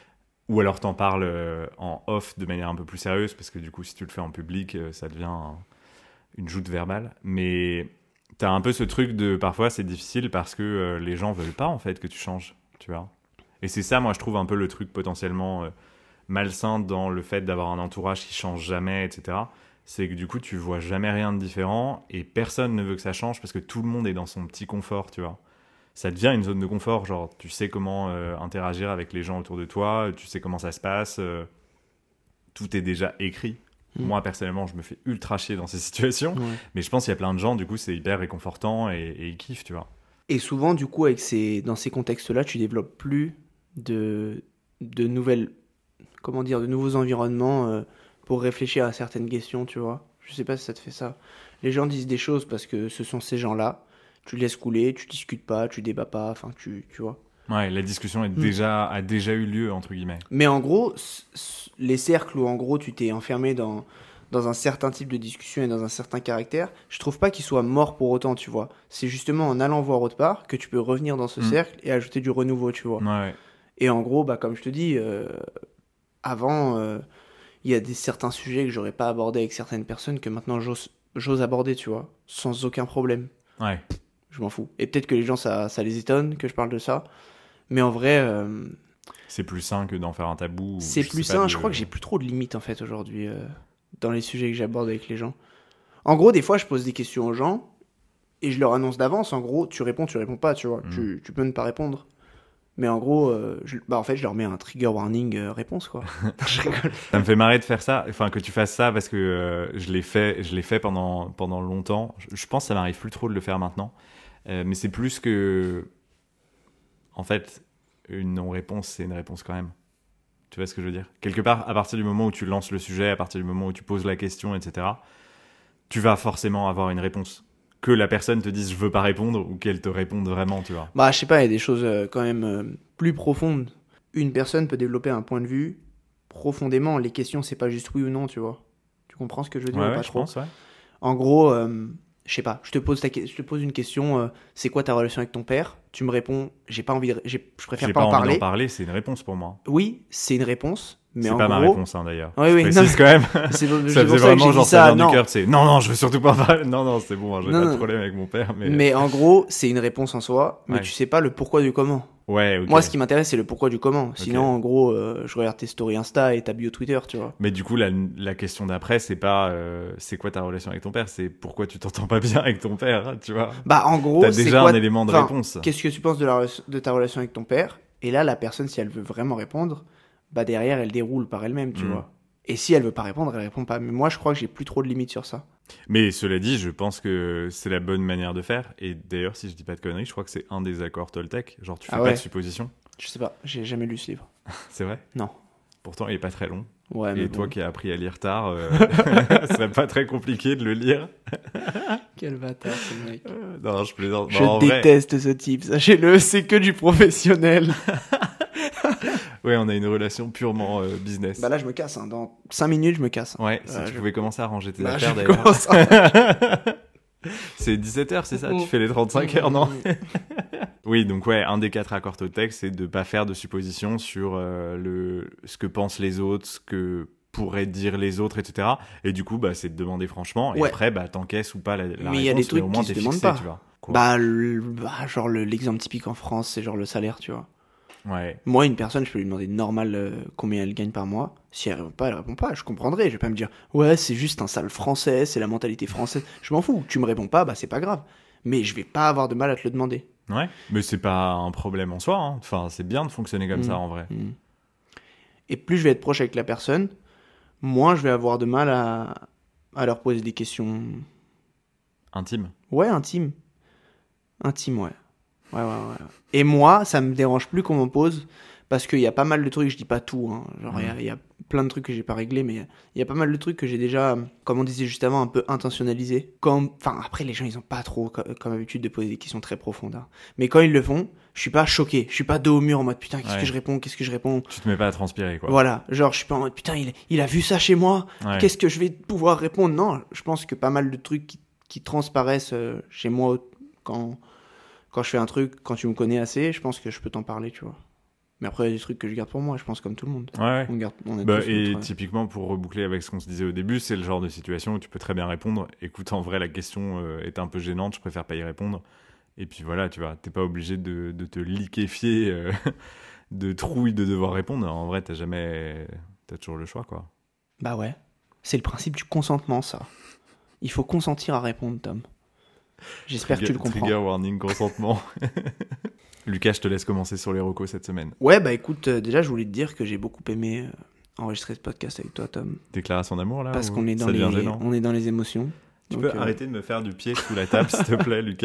Ou alors t'en parles euh, en off de manière un peu plus sérieuse, parce que du coup si tu le fais en public euh, ça devient un- une joute verbale. Mais t'as un peu ce truc de parfois c'est difficile parce que euh, les gens veulent pas en fait que tu changes, tu vois. Et c'est ça moi je trouve un peu le truc potentiellement euh, malsain dans le fait d'avoir un entourage qui change jamais, et cetera. C'est que du coup, tu vois jamais rien de différent et personne ne veut que ça change parce que tout le monde est dans son petit confort, tu vois. Ça devient une zone de confort, genre tu sais comment euh, interagir avec les gens autour de toi, tu sais comment ça se passe, euh, tout est déjà écrit. Mm. Moi, personnellement, je me fais ultra chier dans ces situations, Ouais. mais je pense qu'il y a plein de gens, du coup, c'est hyper réconfortant et, et ils kiffent, tu vois. Et souvent, du coup, avec ces, dans ces contextes-là, tu développes plus de, de nouvelles, comment dire, de nouveaux environnements euh, pour réfléchir à certaines questions, tu vois. Je sais pas si ça te fait ça. Les gens disent des choses parce que ce sont ces gens-là. Tu laisses couler, tu discutes pas, tu débats pas, enfin, tu, tu vois. Ouais, la discussion est Mm. déjà, a déjà eu lieu, entre guillemets. Mais en gros, c- c- les cercles où en gros tu t'es enfermé dans, dans un certain type de discussion et dans un certain caractère, je trouve pas qu'ils soient morts pour autant, tu vois. C'est justement en allant voir autre part que tu peux revenir dans ce Mm. cercle et ajouter du renouveau, tu vois. Ouais, ouais. Et en gros, bah, comme je te dis, euh, avant, euh, il y a des, certains sujets que j'aurais pas abordés avec certaines personnes que maintenant j'ose, j'ose aborder, tu vois, sans aucun problème. Ouais. Je m'en fous. Et peut-être que les gens, ça, ça les étonne que je parle de ça. Mais en vrai, euh, C'est plus sain que d'en faire un tabou. ou c'est je plus sais pas, sain. de- Je crois que j'ai plus trop de limites, en fait, aujourd'hui, euh, dans les sujets que j'aborde avec les gens. En gros, des fois, je pose des questions aux gens et je leur annonce d'avance. En gros, tu réponds, tu réponds pas, tu vois. Mm. Tu, tu peux ne pas répondre. Mais en gros, euh, je- bah, en fait, je leur mets un trigger warning euh, réponse, quoi. Je rigole. Ça me fait marrer de faire ça, enfin que tu fasses ça parce que euh, je l'ai fait, je l'ai fait pendant pendant longtemps. Je, je pense que ça m'arrive plus trop de le faire maintenant, Euh, mais c'est plus que, en fait, une non-réponse, c'est une réponse quand même. Tu vois ce que je veux dire? Quelque part, à partir du moment où tu lances le sujet, à partir du moment où tu poses la question, et cetera, tu vas forcément avoir une réponse. Que la personne te dise je veux pas répondre ou qu'elle te réponde vraiment, tu vois. Bah, je sais pas, il y a des choses euh, quand même euh, plus profondes. Une personne peut développer un point de vue profondément. Les questions, c'est pas juste oui ou non, tu vois. Tu comprends ce que je veux dire Ouais, ou ouais, pas je trop. pense, ouais. En gros, euh, je sais pas, je te pose, ta, que- je te pose une question, euh, c'est quoi ta relation avec ton père? Tu me réponds, j'ai pas envie de, j'ai- je préfère J'ai pas, pas en envie parler. d'en parler, c'est une réponse pour moi. Oui, c'est une réponse, mais C'est en pas gros, ma réponse, hein, d'ailleurs. Oui, Je oui, précise non. quand même. c'est pour, Ça c'est pour faisait ça que vraiment j'ai genre dit ça ça. vient Non, du cœur, tu sais. Non, non, je veux surtout pas parler. Non, non, c'est bon, hein, j'ai Non, pas non. de problème avec mon père. Mais, mais en gros, c'est une réponse en soi, mais Ouais. tu sais pas le pourquoi du comment. Ouais, ok. Moi, ce qui m'intéresse, c'est le pourquoi du comment. Sinon, okay. en gros, euh, je regarde tes stories Insta et ta bio Twitter, tu vois. Mais du coup, la, la question d'après, c'est pas euh, c'est quoi ta relation avec ton père, c'est pourquoi tu t'entends pas bien avec ton père, tu vois. Bah, en gros, t'as c'est déjà quoi... un élément de enfin, réponse. Qu'est-ce que tu penses de, la... de ta relation avec ton père ? Et là, la personne, si elle veut vraiment répondre, bah derrière, elle déroule par elle-même, tu mmh. vois. Et si elle veut pas répondre, elle répond pas. Mais moi, je crois que j'ai plus trop de limites sur ça. Mais cela dit, je pense que c'est la bonne manière de faire. Et d'ailleurs, si je dis pas de conneries, je crois que c'est un des accords Toltec. Genre, tu fais ah ouais. pas de suppositions. Je sais pas, j'ai jamais lu ce livre. C'est vrai ? Non. Pourtant, il est pas très long. Ouais, et mais toi bon. qui as appris à lire tard, euh, ce serait pas très compliqué de le lire. Quel bâtard, ce mec. Euh, non, je plaisante. Je non, déteste vrai... ce type, sachez-le, c'est que du professionnel. Ouais, on a une relation purement euh, business. Bah là, je me casse. Hein. Dans cinq minutes, je me casse. Hein. Ouais, si euh, tu je... pouvais commencer à ranger tes bah, affaires, je d'ailleurs. Commence à... C'est dix-sept heures, c'est ça ? Tu fais les trente-cinq heures, non ? Oui, donc ouais, un des quatre accords Toltec, c'est de pas faire de suppositions sur euh, le... ce que pensent les autres, ce que pourraient dire les autres, et cetera. Et du coup, bah, c'est de demander franchement. Et ouais. après, bah, t'encaisses ou pas la, la mais réponse. Mais il y a des trucs au moins, qui se fixé, demandent pas. Tu vois. Quoi bah, le... bah, genre le... l'exemple typique en France, c'est genre le salaire, tu vois. Ouais. Moi, une personne, je peux lui demander normal euh, combien elle gagne par mois. Si elle répond pas, elle répond pas. Je comprendrai. Je vais pas me dire ouais, c'est juste un sale français, c'est la mentalité française. Je m'en fous. Tu me réponds pas, bah c'est pas grave. Mais je vais pas avoir de mal à te le demander. Ouais. Mais c'est pas un problème en soi. Hein. Enfin, c'est bien de fonctionner comme mmh. ça en vrai. Mmh. Et plus je vais être proche avec la personne, moins je vais avoir de mal à à leur poser des questions intimes. Ouais, intimes. Intimes, ouais. Ouais, ouais, ouais. Et moi, ça me dérange plus qu'on m'en pose parce qu'il y a pas mal de trucs, je dis pas tout, hein. Genre, il mmh. y, y a plein de trucs que j'ai pas réglés, mais il y a pas mal de trucs que j'ai déjà, comme on disait juste avant, un peu intentionnalisés. Comme... Enfin, après, les gens, ils ont pas trop comme, comme habitude de poser des questions très profondes. Hein. Mais quand ils le font, je suis pas choqué. Je suis pas dos au mur en mode putain, qu'est-ce ouais. que je réponds, qu'est-ce que je réponds. Tu te mets pas à transpirer, quoi. Voilà. Genre, je suis pas en mode putain, il, il a vu ça chez moi, ouais. qu'est-ce que je vais pouvoir répondre. Non, je pense que pas mal de trucs qui, qui transparaissent euh, chez moi quand. Quand je fais un truc, quand tu me connais assez, je pense que je peux t'en parler, tu vois. Mais après, il y a des trucs que je garde pour moi, je pense, comme tout le monde. Ouais, ouais. On garde, on est bah, tous et notre... typiquement, pour reboucler avec ce qu'on se disait au début, c'est le genre de situation où tu peux très bien répondre. Écoute, en vrai, la question euh, est un peu gênante, je préfère pas y répondre. Et puis voilà, tu vois, t'es pas obligé de, de te liquéfier euh, de trouille de devoir répondre. En vrai, t'as jamais... T'as toujours le choix, quoi. Bah ouais. C'est le principe du consentement, ça. Il faut consentir à répondre, Tom. J'espère trigger, que tu le comprends. Trigger warning, consentement. Lucas, je te laisse commencer sur les recos cette semaine. Ouais, bah écoute, euh, déjà, je voulais te dire que j'ai beaucoup aimé euh, enregistrer ce podcast avec toi, Tom. Déclaration d'amour, là ? Parce qu'on est dans, les... On est dans les émotions. Tu donc, peux euh... arrêter de me faire du pied sous la table, s'il te plaît, Lucas ?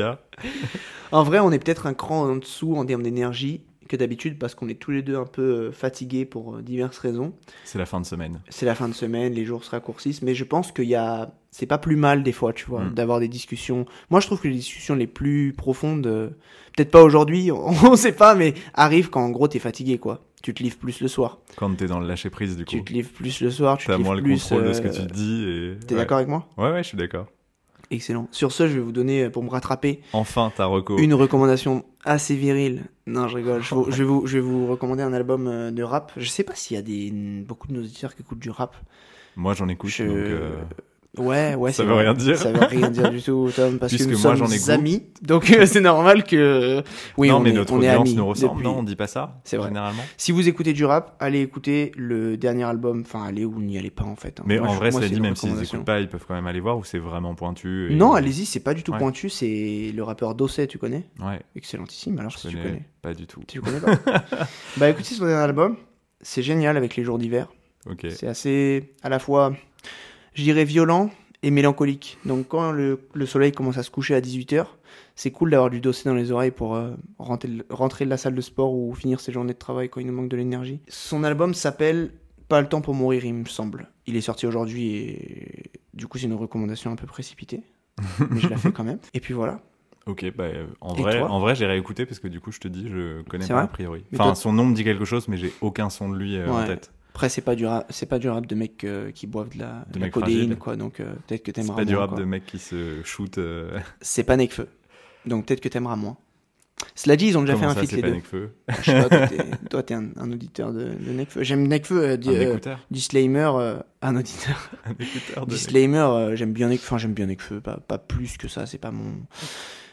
En vrai, on est peut-être un cran en dessous en termes d'énergie que d'habitude parce qu'on est tous les deux un peu fatigués pour diverses raisons. C'est la fin de semaine. C'est la fin de semaine, les jours se raccourcissent, mais je pense qu'il y a... C'est pas plus mal des fois, tu vois, mmh. d'avoir des discussions. Moi, je trouve que les discussions les plus profondes, euh, peut-être pas aujourd'hui, on, on sait pas, mais arrivent quand en gros t'es fatigué, quoi. Tu te livres plus le soir. Quand t'es dans le lâcher prise, du coup. Tu te livres plus le soir, tu T'as te livres moins plus... le contrôle euh... de ce que tu dis et... T'es ouais. d'accord avec moi ? Ouais, ouais, je suis d'accord. Excellent. Sur ce, je vais vous donner, pour me rattraper, enfin ta reco. Une recommandation assez virile. Non, je rigole. Je, vous, je, vais vous, je vais vous recommander un album de rap. Je sais pas s'il y a des, beaucoup de nos auditeurs qui écoutent du rap. Moi, j'en écoute, je... donc... Euh... Ouais, ouais, ça veut rien dire. Ça veut rien dire du tout, Tom, parce Puisque que nous moi, sommes j'en ai amis, donc euh, c'est normal que. Oui, non, on mais est, notre on est audience amis nous ressemble, depuis... non, on dit pas ça. C'est vrai. Généralement. Si vous écoutez du rap, allez écouter le dernier album. Enfin, allez ou n'y allez pas en fait. Hein. Mais moi, en je, vrai, moi, ça dit même s'ils écoutent pas, ils peuvent quand même aller voir ou c'est vraiment pointu. Et... Non, allez-y, c'est pas du tout ouais. pointu. C'est le rappeur Dosset, tu connais ? Ouais. Excellentissime. Alors je si connais tu connais. Pas du tout. Tu connais pas ? Bah écoutez son dernier album, c'est génial avec les jours d'hiver. Ok. C'est assez, à la fois, je dirais violent et mélancolique. Donc quand le, le soleil commence à se coucher à dix-huit heures, c'est cool d'avoir du Dosset dans les oreilles pour euh, rentrer, rentrer de la salle de sport ou finir ses journées de travail quand il nous manque de l'énergie. Son album s'appelle Pas le temps pour mourir, il me semble. Il est sorti aujourd'hui et du coup c'est une recommandation un peu précipitée, mais je la fais quand même. Et puis voilà. Ok, bah en vrai, en vrai j'ai réécouté parce que du coup je te dis, je connais c'est pas vrai a priori. Mais enfin toi... son nom me dit quelque chose, mais j'ai aucun son de lui euh, ouais. en tête. Après, c'est pas du rap, c'est pas du rap de mecs euh, qui boivent de la, de de la codéine, fragiles. Quoi. Donc euh, peut-être que t'aimeras moins. C'est pas du rap quoi. de mecs qui se shoot. Euh... C'est pas Nekfeu. Donc peut-être que t'aimeras moins. Cela dit, ils ont déjà Comment fait ça, un feat les deux. Nekfeu Je sais pas, toi, t'es, toi, t'es un, un auditeur de, de Nekfeu. J'aime Nekfeu. Euh, di, un euh, disclaimer, euh, un auditeur. un écouteur de disclaimer, euh, j'aime bien Nekfeu. Enfin, j'aime bien Nekfeu, pas, pas plus que ça. C'est pas mon.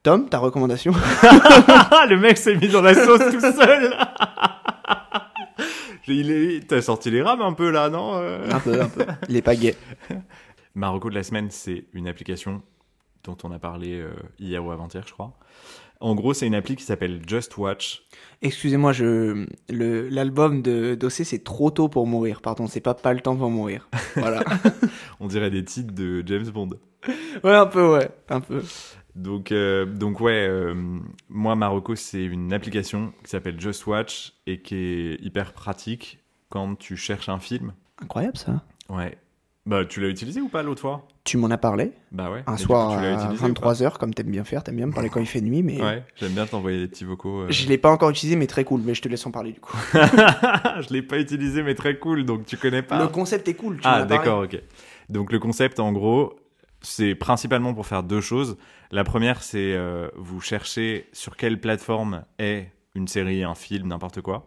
Tom, ta recommandation? Le mec s'est mis dans la sauce tout seul. Il est... T'as sorti les rames un peu là, non? Un peu, un peu. Il est pas gay. Ma reco de la semaine, c'est une application dont on a parlé euh, hier ou avant-hier, je crois. En gros, c'est une appli qui s'appelle Just Watch. Excusez-moi, je... Le... l'album de Dossé, c'est trop tôt pour mourir. Pardon, c'est pas pas le temps pour mourir. Voilà. On dirait des titres de James Bond. Ouais, un peu, ouais. Un peu. Donc, euh, donc ouais, euh, moi, ma reco, c'est une application qui s'appelle Just Watch et qui est hyper pratique quand tu cherches un film. Incroyable, ça. Ouais. Bah, tu l'as utilisé ou pas l'autre fois? Tu m'en as parlé. Bah ouais. Un Et soir du coup, tu l'as à utilisé vingt-trois heures, comme t'aimes bien faire. T'aimes bien me parler quand il fait nuit, mais... Ouais, j'aime bien t'envoyer des petits vocaux. Euh... Je l'ai pas encore utilisé, mais très cool. Mais je te laisse en parler, du coup. Je l'ai pas utilisé, mais très cool, donc tu connais pas. Le concept est cool, tu Ah, m'en as parlé. d'accord, ok. Donc le concept, en gros, c'est principalement pour faire deux choses. La première, c'est euh, vous cherchez sur quelle plateforme est une série, un film, n'importe quoi.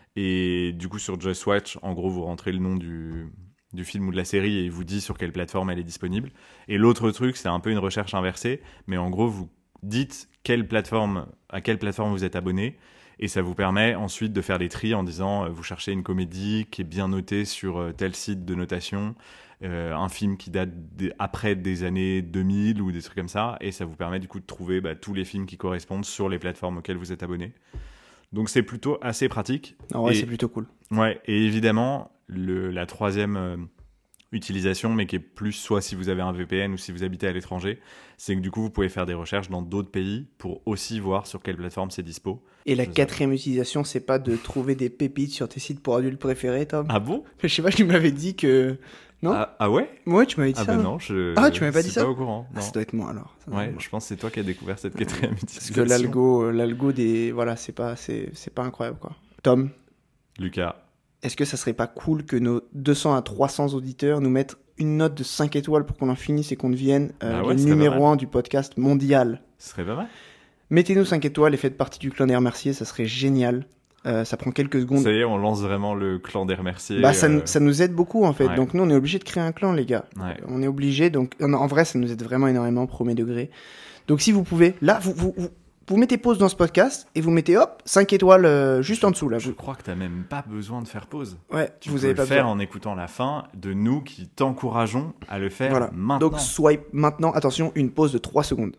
Et du coup, sur Just Watch, en gros, vous rentrez le nom du, du film ou de la série et il vous dit sur quelle plateforme elle est disponible. Et l'autre truc, c'est un peu une recherche inversée, mais en gros, vous dites quelle plateforme, à quelle plateforme vous êtes abonné. Et ça vous permet ensuite de faire des tris en disant euh, vous cherchez une comédie qui est bien notée sur euh, tel site de notation, euh, un film qui date des, après des années deux mille ou des trucs comme ça, et ça vous permet du coup de trouver bah, tous les films qui correspondent sur les plateformes auxquelles vous êtes abonné. Donc c'est plutôt assez pratique. En vrai, et, c'est plutôt cool. Ouais, et évidemment, le, la troisième euh, utilisation, mais qui est plus soit si vous avez un V P N ou si vous habitez à l'étranger, c'est que du coup vous pouvez faire des recherches dans d'autres pays pour aussi voir sur quelle plateforme c'est dispo. Et la Je quatrième utilisation, c'est pas de trouver des pépites sur tes sites pour adultes préférés, Tom? Ah bon? Je sais pas, tu m'avais dit que... Non? ah, ah ouais? Ouais, tu m'avais dit Ah ça. bah non, je... Ah, tu m'avais pas dit suis ça? pas au courant. Ah, Non. ça doit être moi, alors. Ça doit Ouais, être moi. je pense que c'est toi qui as découvert cette quatrième Parce utilisation. que l'algo, euh, l'algo des... Voilà, c'est pas, c'est, c'est pas incroyable, quoi. Tom, Lucas, est-ce que ça serait pas cool que nos deux cents à trois cents auditeurs nous mettent une note de cinq étoiles pour qu'on en finisse et qu'on devienne euh, Bah ouais, le ce serait numéro pas mal. un du podcast mondial? ce serait pas mal. Mettez-nous cinq étoiles et faites partie du clan des remerciés, ça serait génial. Euh, ça prend quelques secondes. Ça y est, on lance vraiment le clan des remerciés. Bah, ça, euh, nous- ça nous aide beaucoup en fait. ouais. Donc nous, on est obligé de créer un clan, les gars. Ouais. On est obligé. Donc en, en vrai, ça nous aide vraiment énormément, premier degré. Donc si vous pouvez, là, vous, vous, vous, vous mettez pause dans ce podcast et vous mettez hop cinq étoiles euh, juste en dessous là. Je Vous- crois que t'as même pas besoin de faire pause. Ouais, Tu vous peux avez le pas faire besoin. en écoutant la fin de nous qui t'encourageons à le faire Voilà. maintenant. Donc swipe maintenant. Attention, une pause de trois secondes.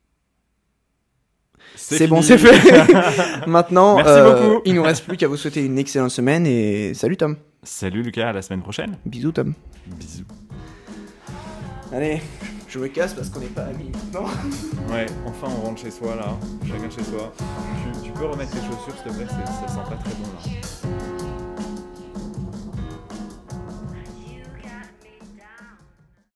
c'est C'est bon, fini. c'est fait. Maintenant, Merci euh, beaucoup. il nous reste plus qu'à vous souhaiter une excellente semaine et salut Tom. Salut Lucas, à la semaine prochaine. Bisous Tom. Bisous. Allez, je me casse parce qu'on n'est pas amis. Non. Ouais, enfin on rentre chez soi là, chacun chez soi. Tu, tu peux remettre tes chaussures s'il te plaît, c'est- ça sent pas très bon là.